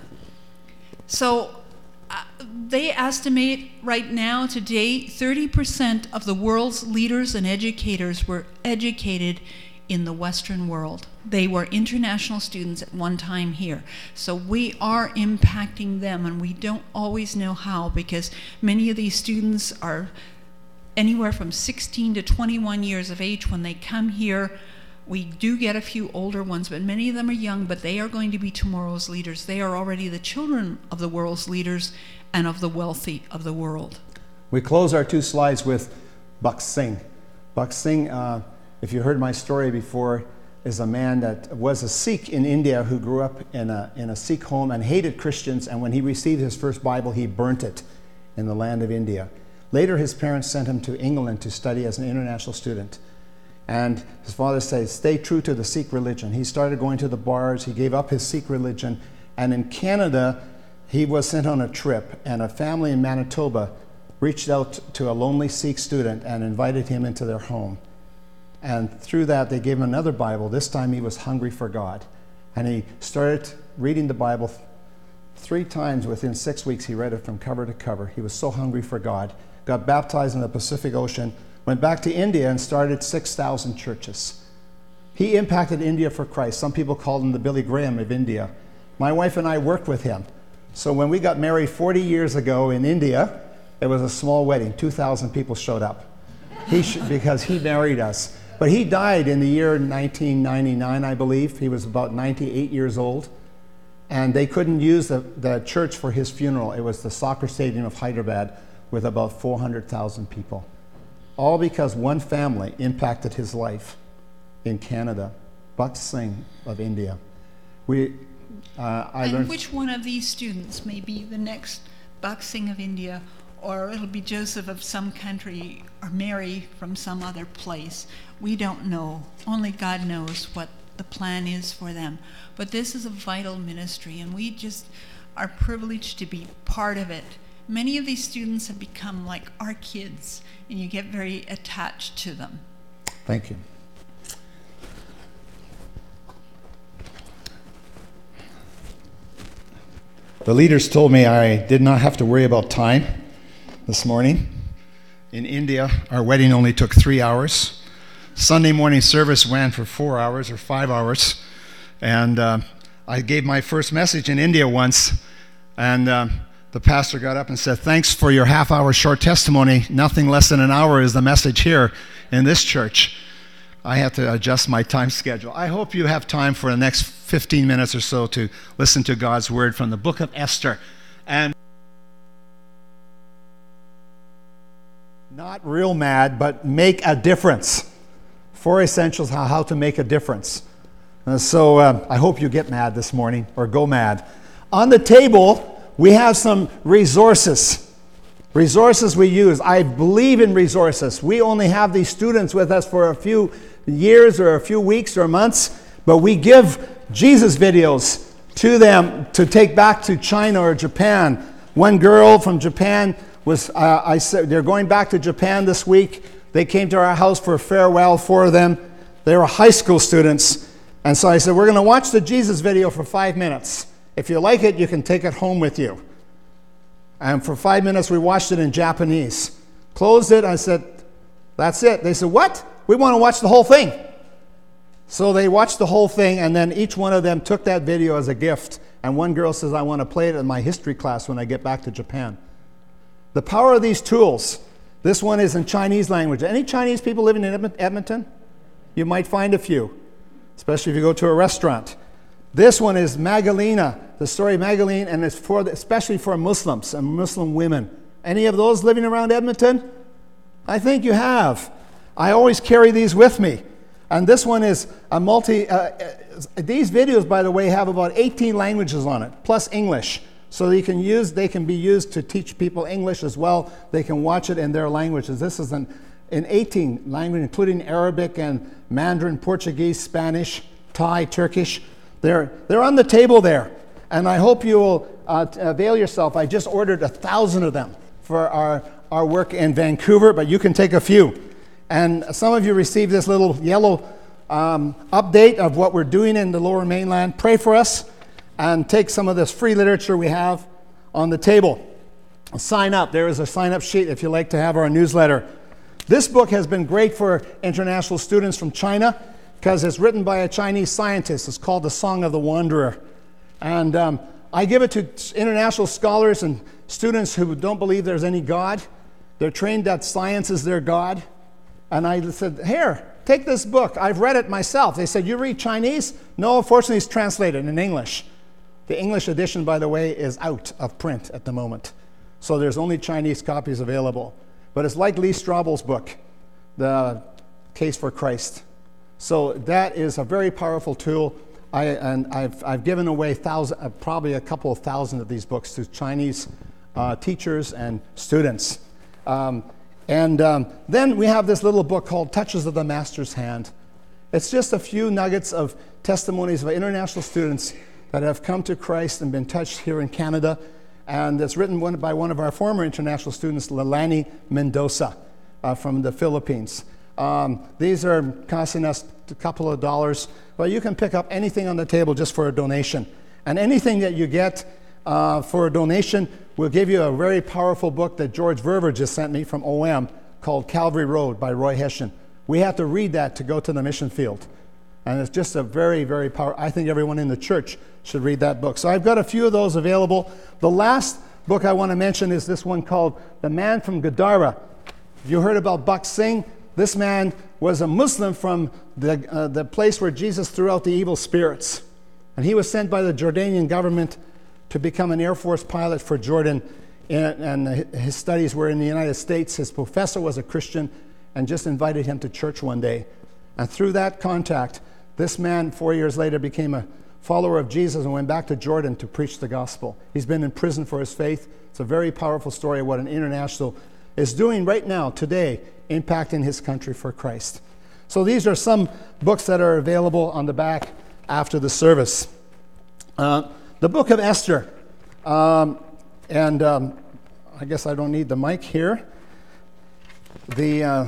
So uh, they estimate right now, today, thirty percent of the world's leaders and educators were educated in the Western world. They were international students at one time here. So we are impacting them, and we don't always know how, because many of these students are anywhere from sixteen to twenty-one years of age when they come here. We do get a few older ones, but many of them are young, but they are going to be tomorrow's leaders. They are already the children of the world's leaders and of the wealthy of the world. We close our two slides with Buck Singh. Buck Singh, uh, if you heard my story before, is a man that was a Sikh in India who grew up in a, in a Sikh home and hated Christians, and when he received his first Bible, he burnt it in the land of India. Later, his parents sent him to England to study as an international student. And his father said, stay true to the Sikh religion. He started going to the bars, he gave up his Sikh religion, and in Canada, he was sent on a trip, and a family in Manitoba reached out to a lonely Sikh student and invited him into their home. And through that, they gave him another Bible. This time he was hungry for God. And he started reading the Bible three times within six weeks. He read it from cover to cover. He was so hungry for God. Got baptized in the Pacific Ocean, went back to India and started six thousand churches. He impacted India for Christ. Some people called him the Billy Graham of India. My wife and I worked with him. So when we got married forty years ago in India, it was a small wedding. two thousand people showed up he sh- because he married us. But he died in the year nineteen ninety-nine, I believe. He was about ninety-eight years old. And they couldn't use the, the church for his funeral. It was the soccer stadium of Hyderabad with about four hundred thousand people. All because one family impacted his life in Canada. Buck Singh of India. We, uh, I and learned which one of these students may be the next Buck Singh of India, or it'll be Joseph of some country, or Mary from some other place. We don't know. Only God knows what the plan is for them. But this is a vital ministry, and we just are privileged to be part of it. Many of these students have become like our kids, and you get very attached to them. Thank you. The leaders told me I did not have to worry about time this morning. in India. Our wedding only took three hours. Sunday morning service ran for four hours or five hours. And uh, I gave my first message in India once, and uh, the pastor got up and said, "Thanks for your half-hour short testimony. Nothing less than an hour is the message here in this church." I had to adjust my time schedule. I hope you have time for the next fifteen minutes or so to listen to God's word from the book of Esther. And not real mad, but make a difference. Four essentials how, how to make a difference. Uh, so uh, I hope you get mad this morning, or go mad. On the table, we have some resources. Resources we use. I believe in resources. We only have these students with us for a few years or a few weeks or months, but we give Jesus videos to them to take back to China or Japan. One girl from Japan was, uh, I said, they're going back to Japan this week. They came to our house for a farewell, four of them. They were high school students. And so I said, we're going to watch the Jesus video for five minutes. If you like it, you can take it home with you. And for five minutes, we watched it in Japanese. Closed it. I said, that's it. They said, what? We want to watch the whole thing. So they watched the whole thing, and then each one of them took that video as a gift. And one girl says, I want to play it in my history class when I get back to Japan. The power of these tools. This one is in Chinese language. Any Chinese people living in Edmonton? You might find a few, especially if you go to a restaurant. This one is Magdalena, the story of Magdalene, and it's for the, especially for Muslims and Muslim women. Any of those living around Edmonton? I think you have. I always carry these with me. And this one is a multi... Uh, these videos, by the way, have about eighteen languages on it, plus English. So you can use, they can be used to teach people English as well. They can watch it in their languages. This is an, in eighteen languages, including Arabic and Mandarin, Portuguese, Spanish, Thai, Turkish. They're, they're on the table there. And I hope you will uh, avail yourself. I just ordered a thousand of them for our, our work in Vancouver, but you can take a few. And some of you received this little yellow um, update of what we're doing in the Lower Mainland. Pray for us and take some of this free literature we have on the table. Sign up. There is a sign-up sheet if you'd like to have our newsletter. This book has been great for international students from China because it's written by a Chinese scientist. It's called The Song of the Wanderer. And um, I give it to international scholars and students who don't believe there's any God. They're trained that science is their God. And I said, here, take this book. I've read it myself. They said, you read Chinese? No, unfortunately, it's translated in English. The English edition, by the way, is out of print at the moment. So there's only Chinese copies available. But it's like Lee Strobel's book, The Case for Christ. So that is a very powerful tool. I, and I've, I've given away thousand, uh, probably a couple of thousand of these books to Chinese uh, teachers and students. Um, And um, then we have this little book called Touches of the Master's Hand. It's just a few nuggets of testimonies of international students that have come to Christ and been touched here in Canada. And it's written one, by one of our former international students, Leilani Mendoza, uh, from the Philippines. Um, these are costing us a couple of dollars. But you can pick up anything on the table just for a donation. And anything that you get uh, for a donation, we'll give you a very powerful book that George Verver just sent me from O M called Calvary Road by Roy Hession. We have to read that to go to the mission field. And it's just a very, very powerful, I think everyone in the church should read that book. So I've got a few of those available. The last book I want to mention is this one called The Man from Gadara. You heard about Buck Singh? This man was a Muslim from the, uh, the place where Jesus threw out the evil spirits. And he was sent by the Jordanian government to become an Air Force pilot for Jordan, and his studies were in the United States. His professor was a Christian and just invited him to church one day. And through that contact, this man, four years later, became a follower of Jesus and went back to Jordan to preach the gospel. He's been in prison for his faith. It's a very powerful story of what an international is doing right now, today, impacting his country for Christ. So these are some books that are available on the back after the service. Uh, The book of Esther, um, and um, I guess I don't need the mic here. The uh,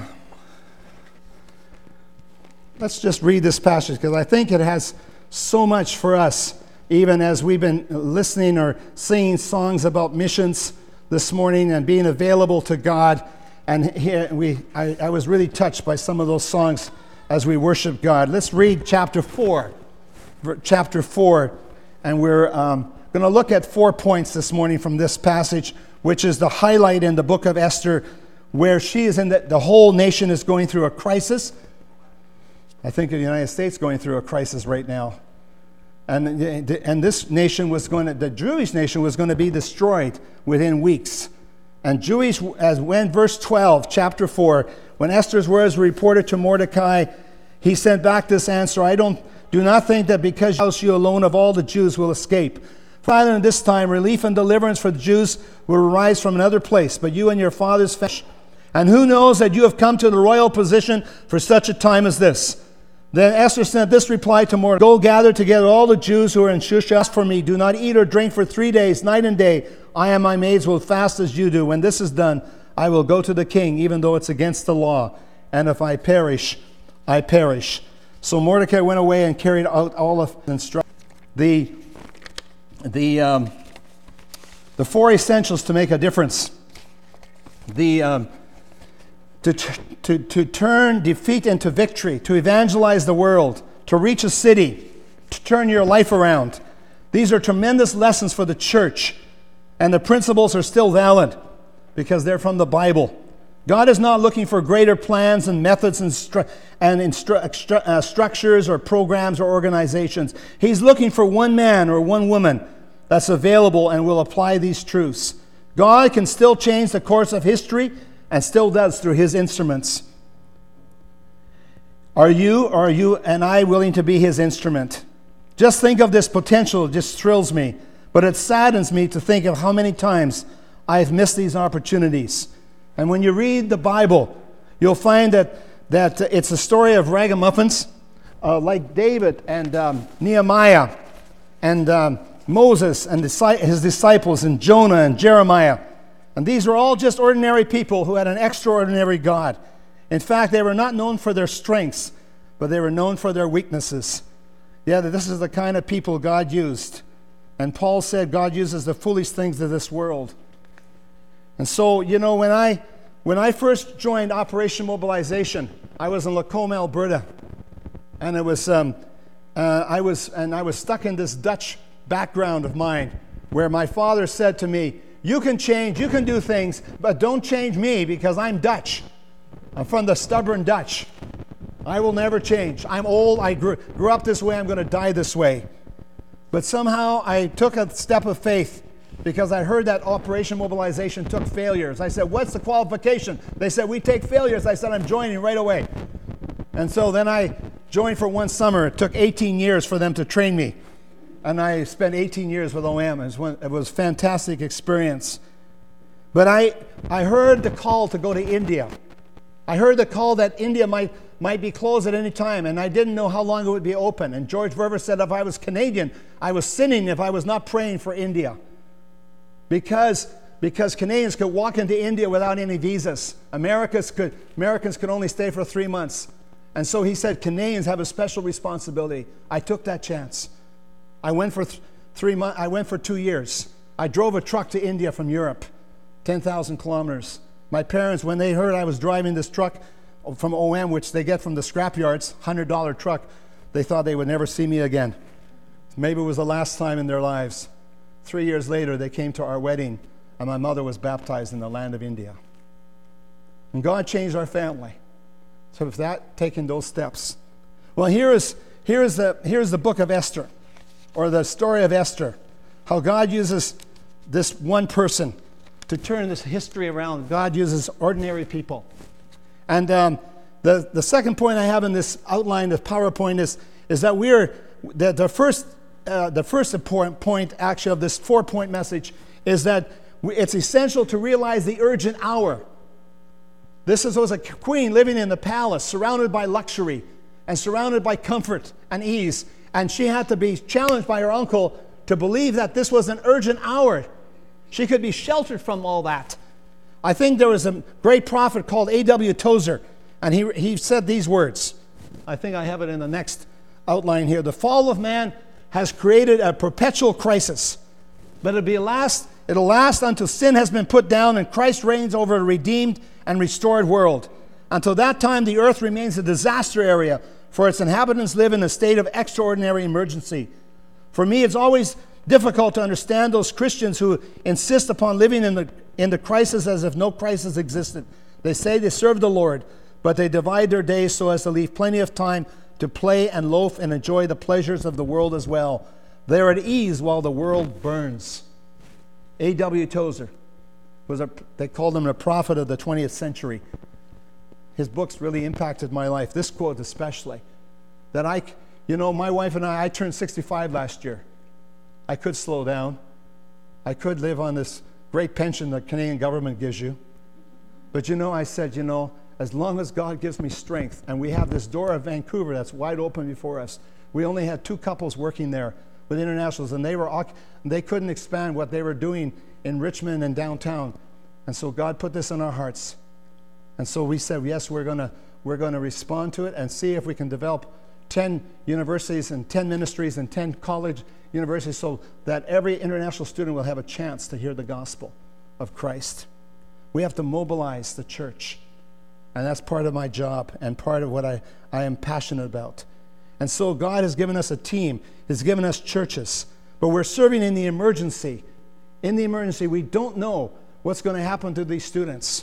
let's just read this passage because I think it has so much for us, even as we've been listening or singing songs about missions this morning and being available to God. And here we, I, I was really touched by some of those songs as we worship God. Let's read chapter four. Chapter four. And we're um, going to look at four points this morning from this passage, which is the highlight in the book of Esther, where she is in the, the whole nation is going through a crisis. I think the United States is going through a crisis right now. And, and this nation was going to, the Jewish nation was going to be destroyed within weeks. And Jewish, as when verse twelve, chapter four, when Esther's words were reported to Mordecai, he sent back this answer, I don't, do not think that because you alone of all the Jews will escape. Father, in this time, relief and deliverance for the Jews will arise from another place, but you and your father's family. And who knows that you have come to the royal position for such a time as this? Then Esther sent this reply to Mordecai, go gather together all the Jews who are in Shusha for me. Do not eat or drink for three days, night and day. I and my maids will fast as you do. When this is done, I will go to the king, even though it's against the law. And if I perish, I perish. So Mordecai went away and carried out all of the instructions. The, the, um, the four essentials to make a difference. The... Um, To, to, to turn defeat into victory, to evangelize the world, to reach a city, to turn your life around. These are tremendous lessons for the church, and the principles are still valid because they're from the Bible. God is not looking for greater plans and methods and, stru- and instru- extra- uh, structures or programs or organizations. He's looking for one man or one woman that's available and will apply these truths. God can still change the course of history and still does through his instruments. Are you, or are you and I willing to be his instrument? Just think of this potential. It just thrills me. But it saddens me to think of how many times I've missed these opportunities. And when you read the Bible, you'll find that, that it's a story of ragamuffins, uh, like David and um, Nehemiah and um, Moses and his disciples and Jonah and Jeremiah. And these were all just ordinary people who had an extraordinary God. In fact, they were not known for their strengths, but they were known for their weaknesses. Yeah, this is the kind of people God used. And Paul said God uses the foolish things of this world. And so, you know, when I when I first joined Operation Mobilization, I was in Lacombe, Alberta. And it was um, uh, I was and I was stuck in this Dutch background of mine where my father said to me, you can change, you can do things, but don't change me because I'm Dutch. I'm from the stubborn Dutch. I will never change. I'm old. I grew, grew up this way. I'm going to die this way. But somehow I took a step of faith because I heard that Operation Mobilization took failures. I said, what's the qualification? They said, we take failures. I said, I'm joining right away. And so then I joined for one summer. It took eighteen years for them to train me. And I spent eighteen years with O M. It was, one, it was a fantastic experience. But I, I heard the call to go to India. I heard the call that India might, might be closed at any time, and I didn't know how long it would be open. And George Verver said if I was Canadian, I was sinning if I was not praying for India. Because, because Canadians could walk into India without any visas. Americans could, Americans could only stay for three months. And so he said Canadians have a special responsibility. I took that chance. I went for th- three months. I went for two years. I drove a truck to India from Europe, ten thousand kilometers. My parents, when they heard I was driving this truck from O M, which they get from the scrapyards, one hundred dollar truck, they thought they would never see me again. Maybe it was the last time in their lives. Three years later, they came to our wedding, and my mother was baptized in the land of India. And God changed our family. So with that, taking those steps. Well, here is, here is the, here's the book of Esther, or the story of Esther, how God uses this one person to turn this history around. God uses ordinary people. And um, the, the second point I have in this outline of PowerPoint is, is that we're, the, the first, uh, the first important point actually of this four-point message is that we, it's essential to realize the urgent hour. This is, was a queen living in the palace, surrounded by luxury and surrounded by comfort and ease. And she had to be challenged by her uncle to believe that this was an urgent hour. She could be sheltered from all that. I think there was a great prophet called A W Tozer, and he, he said these words. I think I have it in the next outline here. The fall of man has created a perpetual crisis, but it'll be last, It'll last until sin has been put down and Christ reigns over a redeemed and restored world. Until that time, the earth remains a disaster area, for its inhabitants live in a state of extraordinary emergency. For me, it's always difficult to understand those Christians who insist upon living in the, in the crisis as if no crisis existed. They say they serve the Lord, but they divide their days so as to leave plenty of time to play and loaf and enjoy the pleasures of the world as well. They're at ease while the world burns. A W Tozer was a, they called him a prophet of the twentieth century. His books really impacted my life. This quote especially, that I, you know, my wife and I, I turned sixty-five last year. I could slow down. I could live on this great pension the Canadian government gives you. But you know, I said, you know, as long as God gives me strength, and we have this door of Vancouver that's wide open before us. We only had two couples working there with internationals, and they were they couldn't expand what they were doing in Richmond and downtown. And so God put this in our hearts. And so we said, yes, we're gonna we're gonna respond to it and see if we can develop ten universities and ten ministries and ten college universities so that every international student will have a chance to hear the gospel of Christ. We have to mobilize the church. And that's part of my job and part of what I, I am passionate about. And so God has given us a team. He's given us churches. But we're serving in the emergency. In the emergency, we don't know what's going to happen to these students.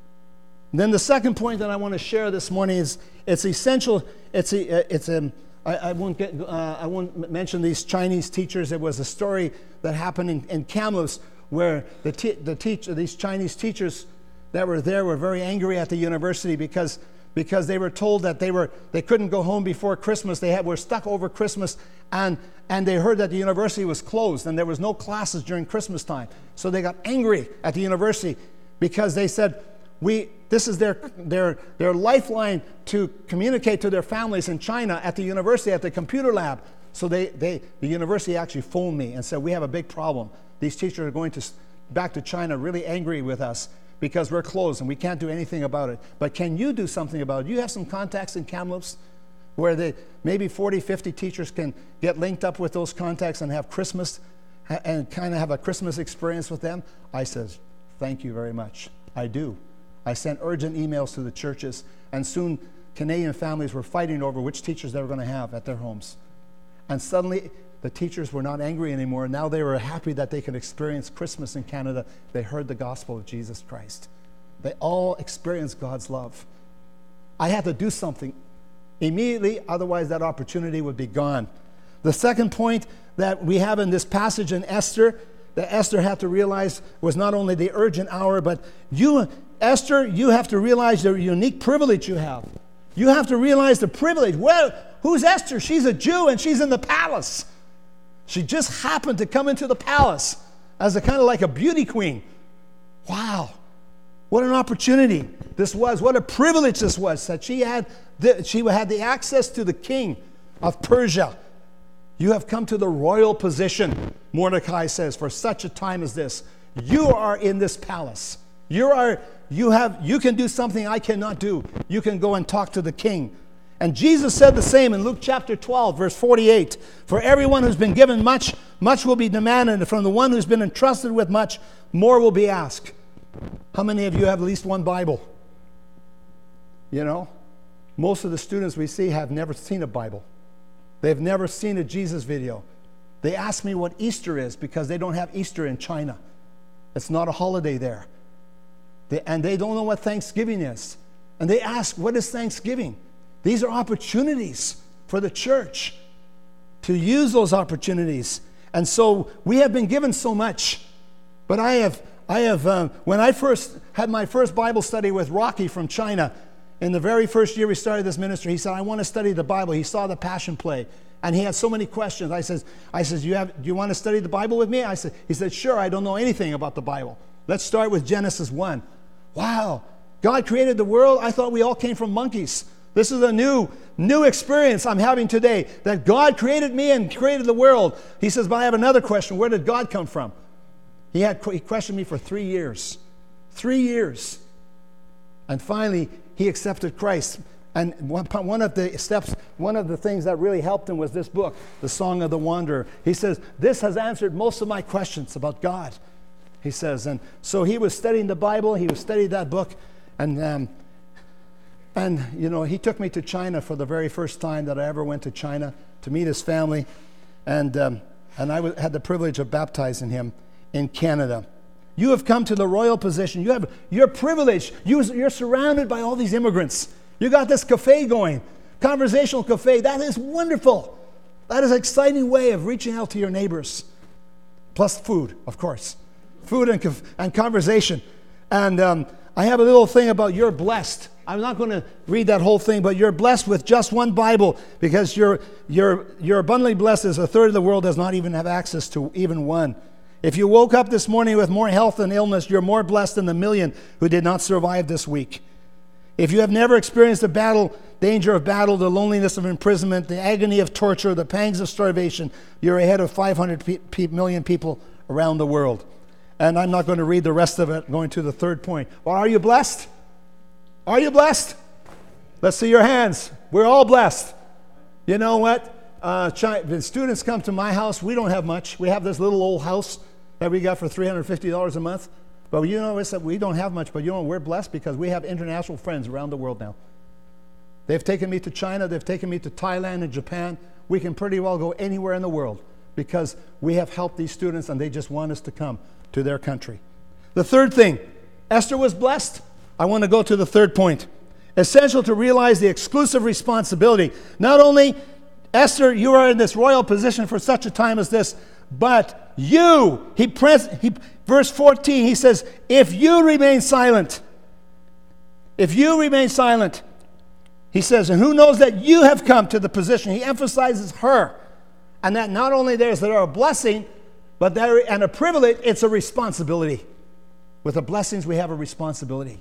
And then the second point that I want to share this morning is it's essential. It's a, it's a, I, I won't get, uh, I won't mention these Chinese teachers. It was a story that happened in, in Kamloops where the te- the teacher, these Chinese teachers that were there were very angry at the university because because they were told that they were they couldn't go home before Christmas. They had, were stuck over Christmas, and and they heard that the university was closed and there was no classes during Christmas time. So they got angry at the university because they said, "We this is their their their lifeline to communicate to their families in China at the university at the computer lab." So they they the university actually phoned me and said, "We have a big problem. These teachers are going to back to China really angry with us because we're closed and we can't do anything about it. But can you do something about it? Do you have some contacts in Kamloops where they, maybe forty, fifty teachers can get linked up with those contacts and have Christmas and kind of have a Christmas experience with them?" I said, "Thank you very much. I do." I sent urgent emails to the churches, and soon Canadian families were fighting over which teachers they were going to have at their homes. And suddenly, the teachers were not angry anymore. Now they were happy that they could experience Christmas in Canada. They heard the gospel of Jesus Christ. They all experienced God's love. I had to do something immediately, otherwise that opportunity would be gone. The second point that we have in this passage in Esther, that Esther had to realize was not only the urgent hour, but you, Esther, you have to realize the unique privilege you have. You have to realize the privilege. Well, who's Esther? She's a Jew and she's in the palace. She just happened to come into the palace as a kind of like a beauty queen. Wow. What an opportunity this was. What a privilege this was that she had the, she had the access to the king of Persia. You have come to the royal position, Mordecai says, for such a time as this. You are in this palace. You are you have you can do something I cannot do. You can go and talk to the king. And Jesus said the same in Luke chapter twelve, verse forty-eight. For everyone who's been given much, much will be demanded. And from the one who's been entrusted with much, more will be asked. How many of you have at least one Bible? You know, most of the students we see have never seen a Bible. They've never seen a Jesus video. They ask me what Easter is because they don't have Easter in China. It's not a holiday there. They, and they don't know what Thanksgiving is. And they ask, what is Thanksgiving? These are opportunities for the church to use those opportunities. And so we have been given so much. But I have, I have um, when I first had my first Bible study with Rocky from China, in the very first year we started this ministry, he said, I want to study the Bible. He saw the Passion Play. And he had so many questions. I said, I said, you have, do you want to study the Bible with me? I said, he said, sure, I don't know anything about the Bible. Let's start with Genesis one. Wow, God created the world. I thought we all came from monkeys. This is a new, new experience I'm having today, that God created me and created the world. He says, but I have another question. Where did God come from? He had he questioned me for three years. Three years. And finally, he accepted Christ. And one, one of the steps, one of the things that really helped him was this book, The Song of the Wanderer. He says, this has answered most of my questions about God. he says. And so he was studying the Bible. He was studying that book. And, um, and you know, he took me to China for the very first time that I ever went to China to meet his family. And, um, and I w- had the privilege of baptizing him in Canada. You have come to the royal position. You have, you're privileged. You, you're surrounded by all these immigrants. You got this cafe going, conversational cafe. That is wonderful. That is an exciting way of reaching out to your neighbors. Plus food, of course. Food and, and conversation. And um, I have a little thing about you're blessed. I'm not going to read that whole thing, but you're blessed with just one Bible because you're, you're, you're abundantly blessed as a third of the world does not even have access to even one. If you woke up this morning with more health than illness, you're more blessed than the million who did not survive this week. If you have never experienced the battle, danger of battle, the loneliness of imprisonment, the agony of torture, the pangs of starvation, you're ahead of five hundred pe- pe- million people around the world. And I'm not going to read the rest of it, going to the third point. Well, are you blessed? Are you blessed? Let's see your hands. We're all blessed. You know what? Uh, China, the students come to my house. We don't have much. We have this little old house that we got for three hundred fifty dollars a month. But you know, it's that we don't have much, but you know, we're blessed because we have international friends around the world now. They've taken me to China. They've taken me to Thailand and Japan. We can pretty well go anywhere in the world because we have helped these students and they just want us to come to their country. The third thing, Esther was blessed. I want to go to the third point. Essential to realize the exclusive responsibility. Not only, Esther, you are in this royal position for such a time as this, but you, he, pres- he verse fourteen, he says, if you remain silent, if you remain silent, he says, and who knows that you have come to the position. He emphasizes her. And that not only there's there a blessing, but there and a privilege, it's a responsibility. With the blessings, we have a responsibility.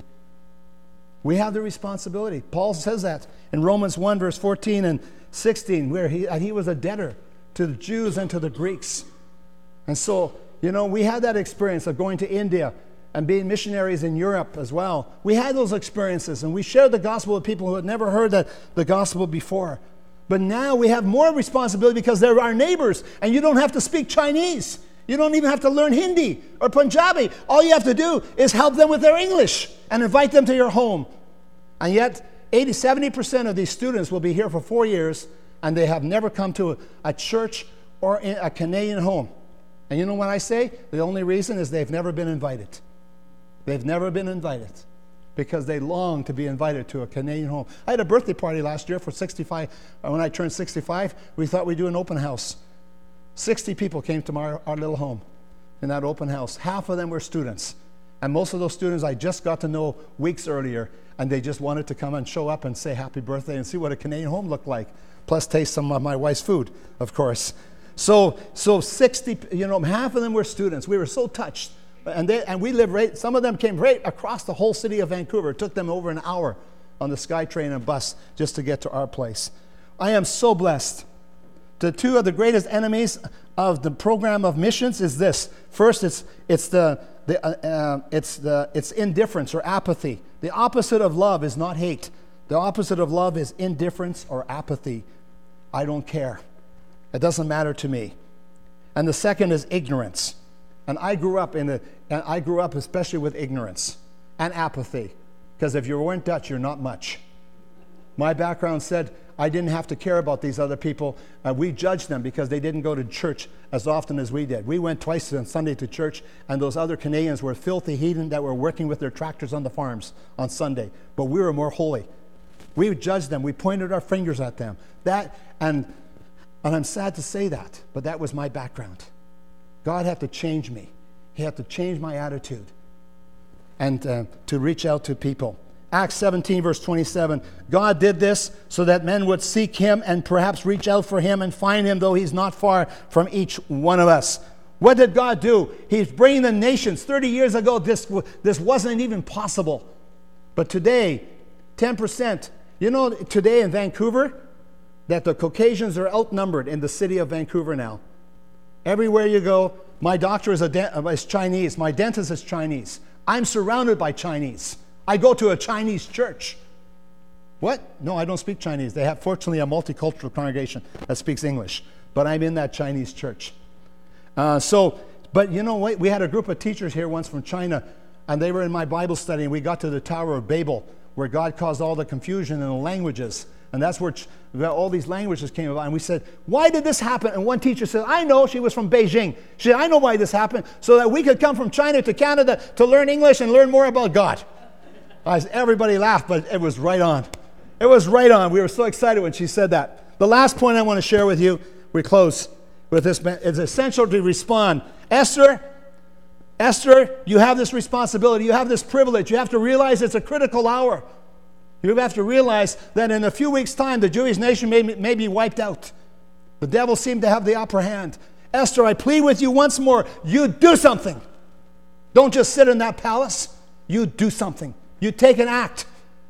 We have the responsibility. Paul says that in Romans one, verse fourteen and sixteen, where he, he was a debtor to the Jews and to the Greeks. And so, you know, we had that experience of going to India and being missionaries in Europe as well. We had those experiences, and we shared the gospel with people who had never heard that, the gospel before. But now we have more responsibility because they're our neighbors, and you don't have to speak Chinese. You don't even have to learn Hindi or Punjabi. All you have to do is help them with their English and invite them to your home. And yet, eighty, seventy percent of these students will be here for four years, and they have never come to a, a church or a Canadian home. And you know what I say? The only reason is they've never been invited. They've never been invited because they long to be invited to a Canadian home. I had a birthday party last year for sixty-five. When I turned sixty-five, we thought we'd do an open house. sixty people came to our, our little home in that open house. Half of them were students. And most of those students I just got to know weeks earlier, and they just wanted to come and show up and say happy birthday and see what a Canadian home looked like, plus taste some of my wife's food, of course. So, so sixty, you know, half of them were students. We were so touched. And they, and we lived right, some of them came right across the whole city of Vancouver. It took them over an hour on the SkyTrain and bus just to get to our place. I am so blessed. The two of the greatest enemies of the program of missions is this. First, it's it's the the uh, uh, it's the it's indifference or apathy. The opposite of love is not hate. The opposite of love is indifference or apathy. I don't care. It doesn't matter to me. And the second is ignorance. And I grew up in the and I grew up especially with ignorance and apathy. Because if you weren't Dutch, you're not much. My background said I didn't have to care about these other people. Uh, we judged them because they didn't go to church as often as we did. We went twice on Sunday to church, and those other Canadians were filthy heathen that were working with their tractors on the farms on Sunday. But we were more holy. We judged them. We pointed our fingers at them. That and and I'm sad to say that, but that was my background. God had to change me. He had to change my attitude and uh, to reach out to people. Acts seventeen, verse twenty-seven. God did this so that men would seek him and perhaps reach out for him and find him, though he's not far from each one of us. What did God do? He's bringing the nations. thirty years ago, this, this wasn't even possible. But today, ten percent. You know, today in Vancouver, that the Caucasians are outnumbered in the city of Vancouver now. Everywhere you go, my doctor is, a de- is Chinese. My dentist is Chinese. I'm surrounded by Chinese. I go to a Chinese church. What? No, I don't speak Chinese. They have, fortunately, a multicultural congregation that speaks English. But I'm in that Chinese church. Uh, so But you know what? We had a group of teachers here once from China, and they were in my Bible study, and we got to the Tower of Babel, where God caused all the confusion in the languages. And that's where ch- all these languages came about. And we said, why did this happen? And one teacher said, I know. She was from Beijing. She said, I know why this happened, so that we could come from China to Canada to learn English and learn more about God. I said, everybody laughed, but it was right on. It was right on. We were so excited when she said that. The last point I want to share with you, we close with this. It's essential to respond. Esther, Esther, you have this responsibility. You have this privilege. You have to realize it's a critical hour. You have to realize that in a few weeks' time, the Jewish nation may, may be wiped out. The devil seemed to have the upper hand. Esther, I plead with you once more, you do something. Don't just sit in that palace. You do something. You take an act.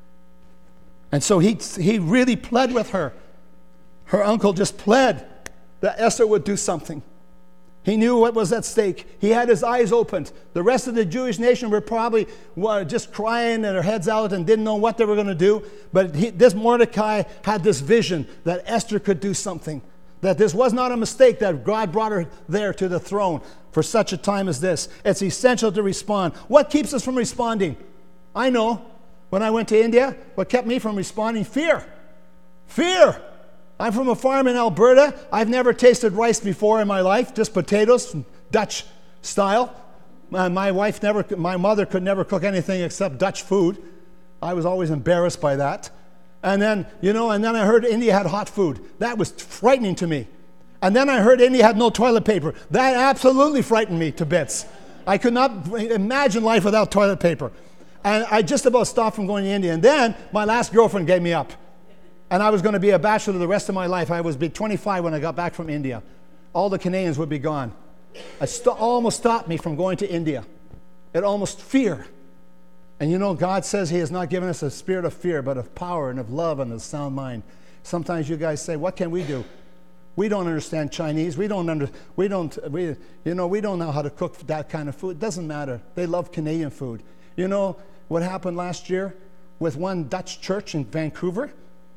And so he, he really pled with her. Her uncle just pled that Esther would do something. He knew what was at stake. He had his eyes opened. The rest of the Jewish nation were probably well, just crying and their heads out and didn't know what they were going to do. But he, this Mordecai had this vision that Esther could do something, that this was not a mistake, that God brought her there to the throne for such a time as this. It's essential to respond. What keeps us from responding? I know. When I went to India, what kept me from responding? Fear. Fear. I'm from a farm in Alberta. I've never tasted rice before in my life, just potatoes, Dutch style. My, my wife never, my mother could never cook anything except Dutch food. I was always embarrassed by that. And then, you know, and then I heard India had hot food. That was frightening to me. And then I heard India had no toilet paper. That absolutely frightened me to bits. I could not imagine life without toilet paper. And I just about stopped from going to India. And then my last girlfriend gave me up. And I was going to be a bachelor the rest of my life. I was be twenty-five when I got back from India. All the Canadians would be gone. It st- almost stopped me from going to India. It almost fear. And you know, God says He has not given us a spirit of fear, but of power and of love and of sound mind. Sometimes you guys say, what can we do? We don't understand Chinese. We don't under, we don't, we, you know, we don't know how to cook that kind of food. It doesn't matter. They love Canadian food. You know what happened last year with one Dutch church in Vancouver?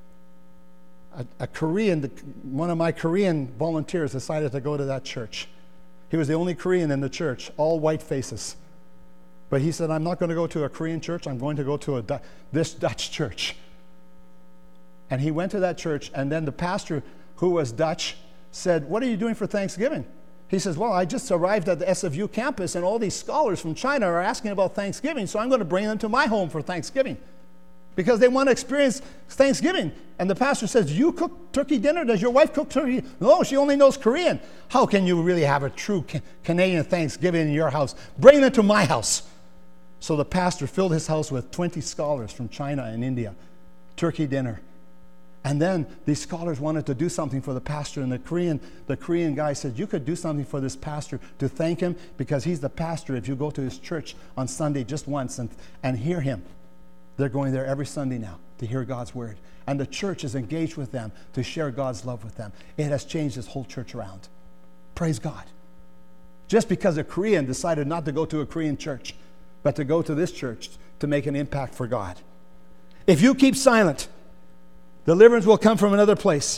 A, a Korean, one of my Korean volunteers decided to go to that church. He was the only Korean in the church, all white faces. But he said, I'm not going to go to a Korean church. I'm going to go to a Du- this Dutch church. And he went to that church, and then the pastor, who was Dutch, said, what are you doing for Thanksgiving? He says, well, I just arrived at the S F U campus, and all these scholars from China are asking about Thanksgiving, so I'm going to bring them to my home for Thanksgiving, because they want to experience Thanksgiving. And the pastor says, do you cook turkey dinner? Does your wife cook turkey? No, she only knows Korean. How can you really have a true ca- Canadian Thanksgiving in your house? Bring them to my house. So the pastor filled his house with twenty scholars from China and India, turkey dinner. And then these scholars wanted to do something for the pastor, and the Korean, the Korean guy said, you could do something for this pastor to thank him, because he's the pastor. If you go to his church on Sunday just once and, and hear him, they're going there every Sunday now to hear God's word. And the church is engaged with them to share God's love with them. It has changed this whole church around. Praise God. Just because a Korean decided not to go to a Korean church, but to go to this church to make an impact for God. If you keep silent, deliverance will come from another place.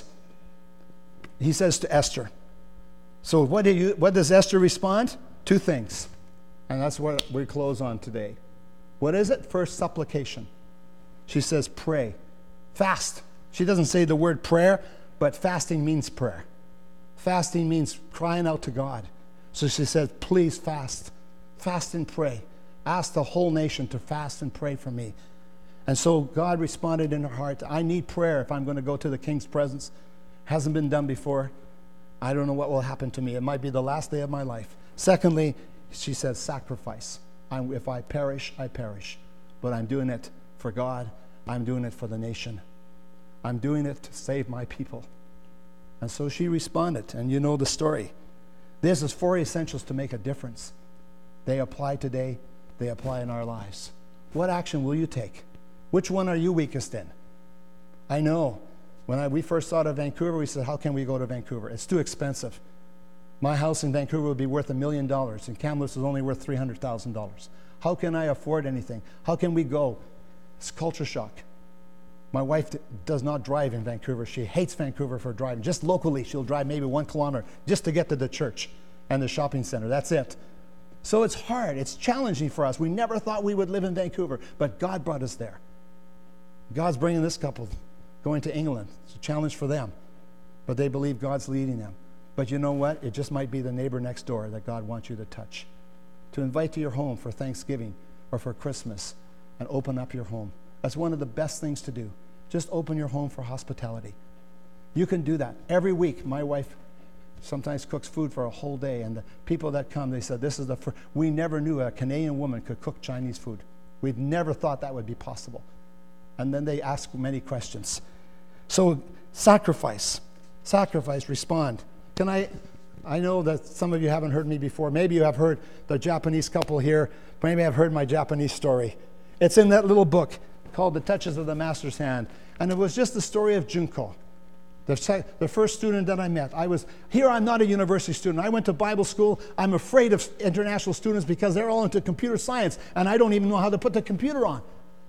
He says to Esther. So what, do you, what does Esther respond? Two things. And that's what we close on today. What is it? First, supplication. She says, pray. Fast. She doesn't say the word prayer, but fasting means prayer. Fasting means crying out to God. So she says, please fast. Fast and pray. Ask the whole nation to fast and pray for me. And so God responded in her heart, I need prayer if I'm going to go to the king's presence. Hasn't been done before. I don't know what will happen to me. It might be the last day of my life. Secondly, she says, sacrifice. I'm, if I perish, I perish. But I'm doing it for God. I'm doing it for the nation. I'm doing it to save my people. And so she responded, and you know the story. This is four essentials to make a difference. They apply today. They apply in our lives. What action will you take? Which one are you weakest in? I know. When I, we first thought of Vancouver, we said, how can we go to Vancouver? It's too expensive. My house in Vancouver would be worth a million dollars, and Kamloops is only worth three hundred thousand dollars. How can I afford anything? How can we go? It's culture shock. My wife d- does not drive in Vancouver. She hates Vancouver for driving. Just locally, she'll drive maybe one kilometer just to get to the church. and the shopping center. That's it. So it's hard. It's challenging for us. We never thought we would live in Vancouver, but God brought us there. God's bringing this couple going to England. It's a challenge for them, but they believe God's leading them. But you know what? It just might be the neighbor next door that God wants you to touch, to invite to your home for Thanksgiving or for Christmas and open up your home. That's one of the best things to do. Just open your home for hospitality. You can do that. Every week, my wife sometimes cooks food for a whole day, and the people that come, they said, this is the first. We never knew a Canadian woman could cook Chinese food. We've never thought that would be possible. And then they ask many questions. So sacrifice, sacrifice, respond. Can I, I know that some of you haven't heard me before. Maybe you have heard the Japanese couple here. Maybe I've heard my Japanese story. It's in that little book called The Touches of the Master's Hand. And it was just the story of Junko, the, the first student that I met. I was, here I'm not a university student. I went to Bible school. I'm afraid of international students because they're all into computer science, and I don't even know how to put the computer on.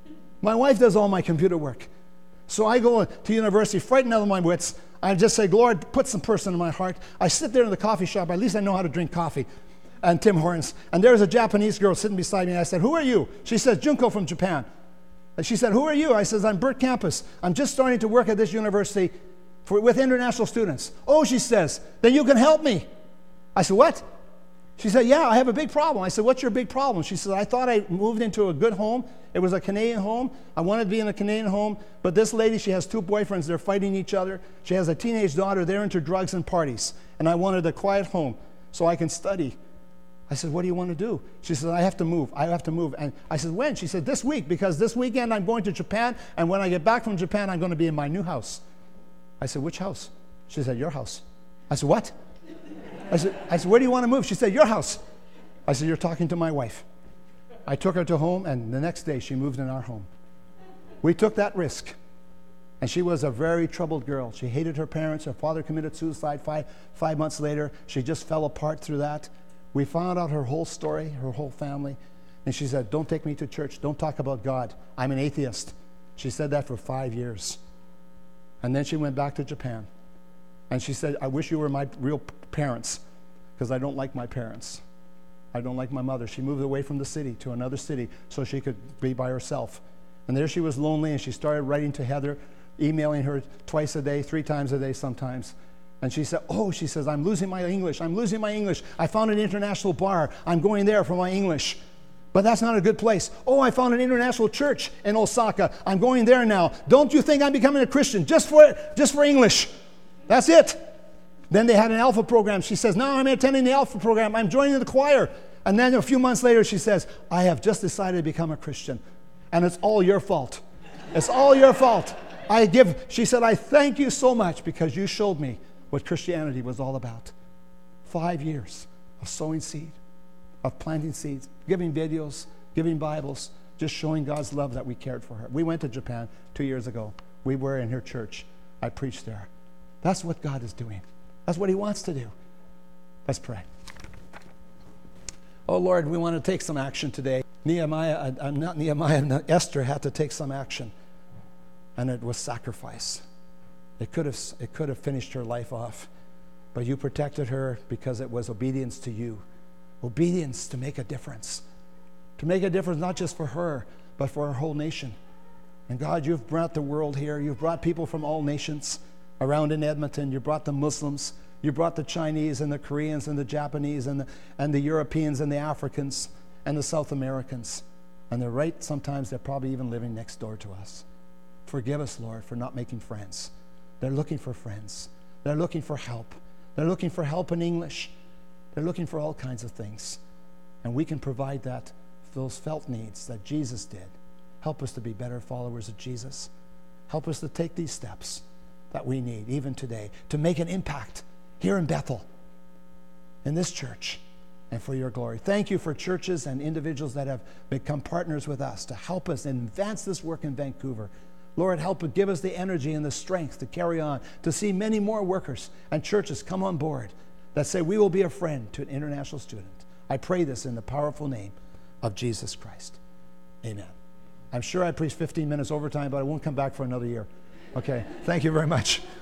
My wife does all my computer work. So I go to university, frightened out of my wits. I just say, Lord, put some person in my heart. I sit there in the coffee shop. At least I know how to drink coffee and Tim Hortons. And there's a Japanese girl sitting beside me. And I said, who are you? She says, Junko from Japan. And she said, who are you? I says, I'm Bert Campus. I'm just starting to work at this university for, with international students. Oh, she says, then you can help me. I said, what? She said, yeah, I have a big problem. I said, what's your big problem? She said, I thought I moved into a good home. It was a Canadian home. I wanted to be in a Canadian home. But this lady, she has two boyfriends. They're fighting each other. She has a teenage daughter. They're into drugs and parties. And I wanted a quiet home so I can study. I said, what do you want to do? She said, I have to move. I have to move. And I said, when? She said, this week, because this weekend I'm going to Japan. And when I get back from Japan, I'm going to be in my new house. I said, which house? She said, your house. I said, what? I said, I said, where do you want to move? She said, your house. I said, you're talking to my wife. I took her to home, and the next day she moved in our home. We took that risk. And she was a very troubled girl. She hated her parents. Her father committed suicide five, five months later. She just fell apart through that. We found out her whole story, her whole family. And she said, don't take me to church. Don't talk about God. I'm an atheist. She said that for five years. And then she went back to Japan. And she said, I wish you were my real parents, because I don't like my parents. I don't like my mother. She moved away from the city to another city so she could be by herself. And there she was lonely, and she started writing to Heather, emailing her twice a day, three times a day sometimes. And she said, oh, she says, I'm losing my English. I'm losing my English. I found an international bar. I'm going there for my English. But that's not a good place. Oh, I found an international church in Osaka. I'm going there now. Don't you think I'm becoming a Christian just for, just for English? That's it. Then they had an Alpha program. She says, no, I'm attending the Alpha program. I'm joining the choir. And then a few months later, she says, I have just decided to become a Christian. And it's all your fault. It's all your fault. I give, she said, I thank you so much because you showed me what Christianity was all about. Five years of sowing seed, of planting seeds, giving videos, giving Bibles, just showing God's love that we cared for her. We went to Japan two years ago. We were in her church. I preached there. That's what God is doing. That's what he wants to do. Let's pray. Oh, Lord, we want to take some action today. Nehemiah, uh, not Nehemiah, Esther had to take some action, and it was sacrifice. It could have, it could have finished her life off, but you protected her because it was obedience to you. Obedience to make a difference. To make a difference not just for her, but for our whole nation. And God, you've brought the world here. You've brought people from all nations around in Edmonton. You brought the Muslims. You brought the Chinese and the Koreans and the Japanese and the, and the Europeans and the Africans and the South Americans. And they're right, sometimes they're probably even living next door to us. Forgive us, Lord, for not making friends. They're looking for friends. They're looking for help. They're looking for help in English. They're looking for all kinds of things. And we can provide that, those felt needs that Jesus did. Help us to be better followers of Jesus. Help us to take these steps that we need, even today, to make an impact here in Bethel, in this church, and for your glory. Thank you for churches and individuals that have become partners with us to help us advance this work in Vancouver. Lord, help us, give us the energy and the strength to carry on, to see many more workers and churches come on board that say we will be a friend to an international student. I pray this in the powerful name of Jesus Christ. Amen. I'm sure I preached fifteen minutes overtime, but I won't come back for another year. Okay, thank you very much.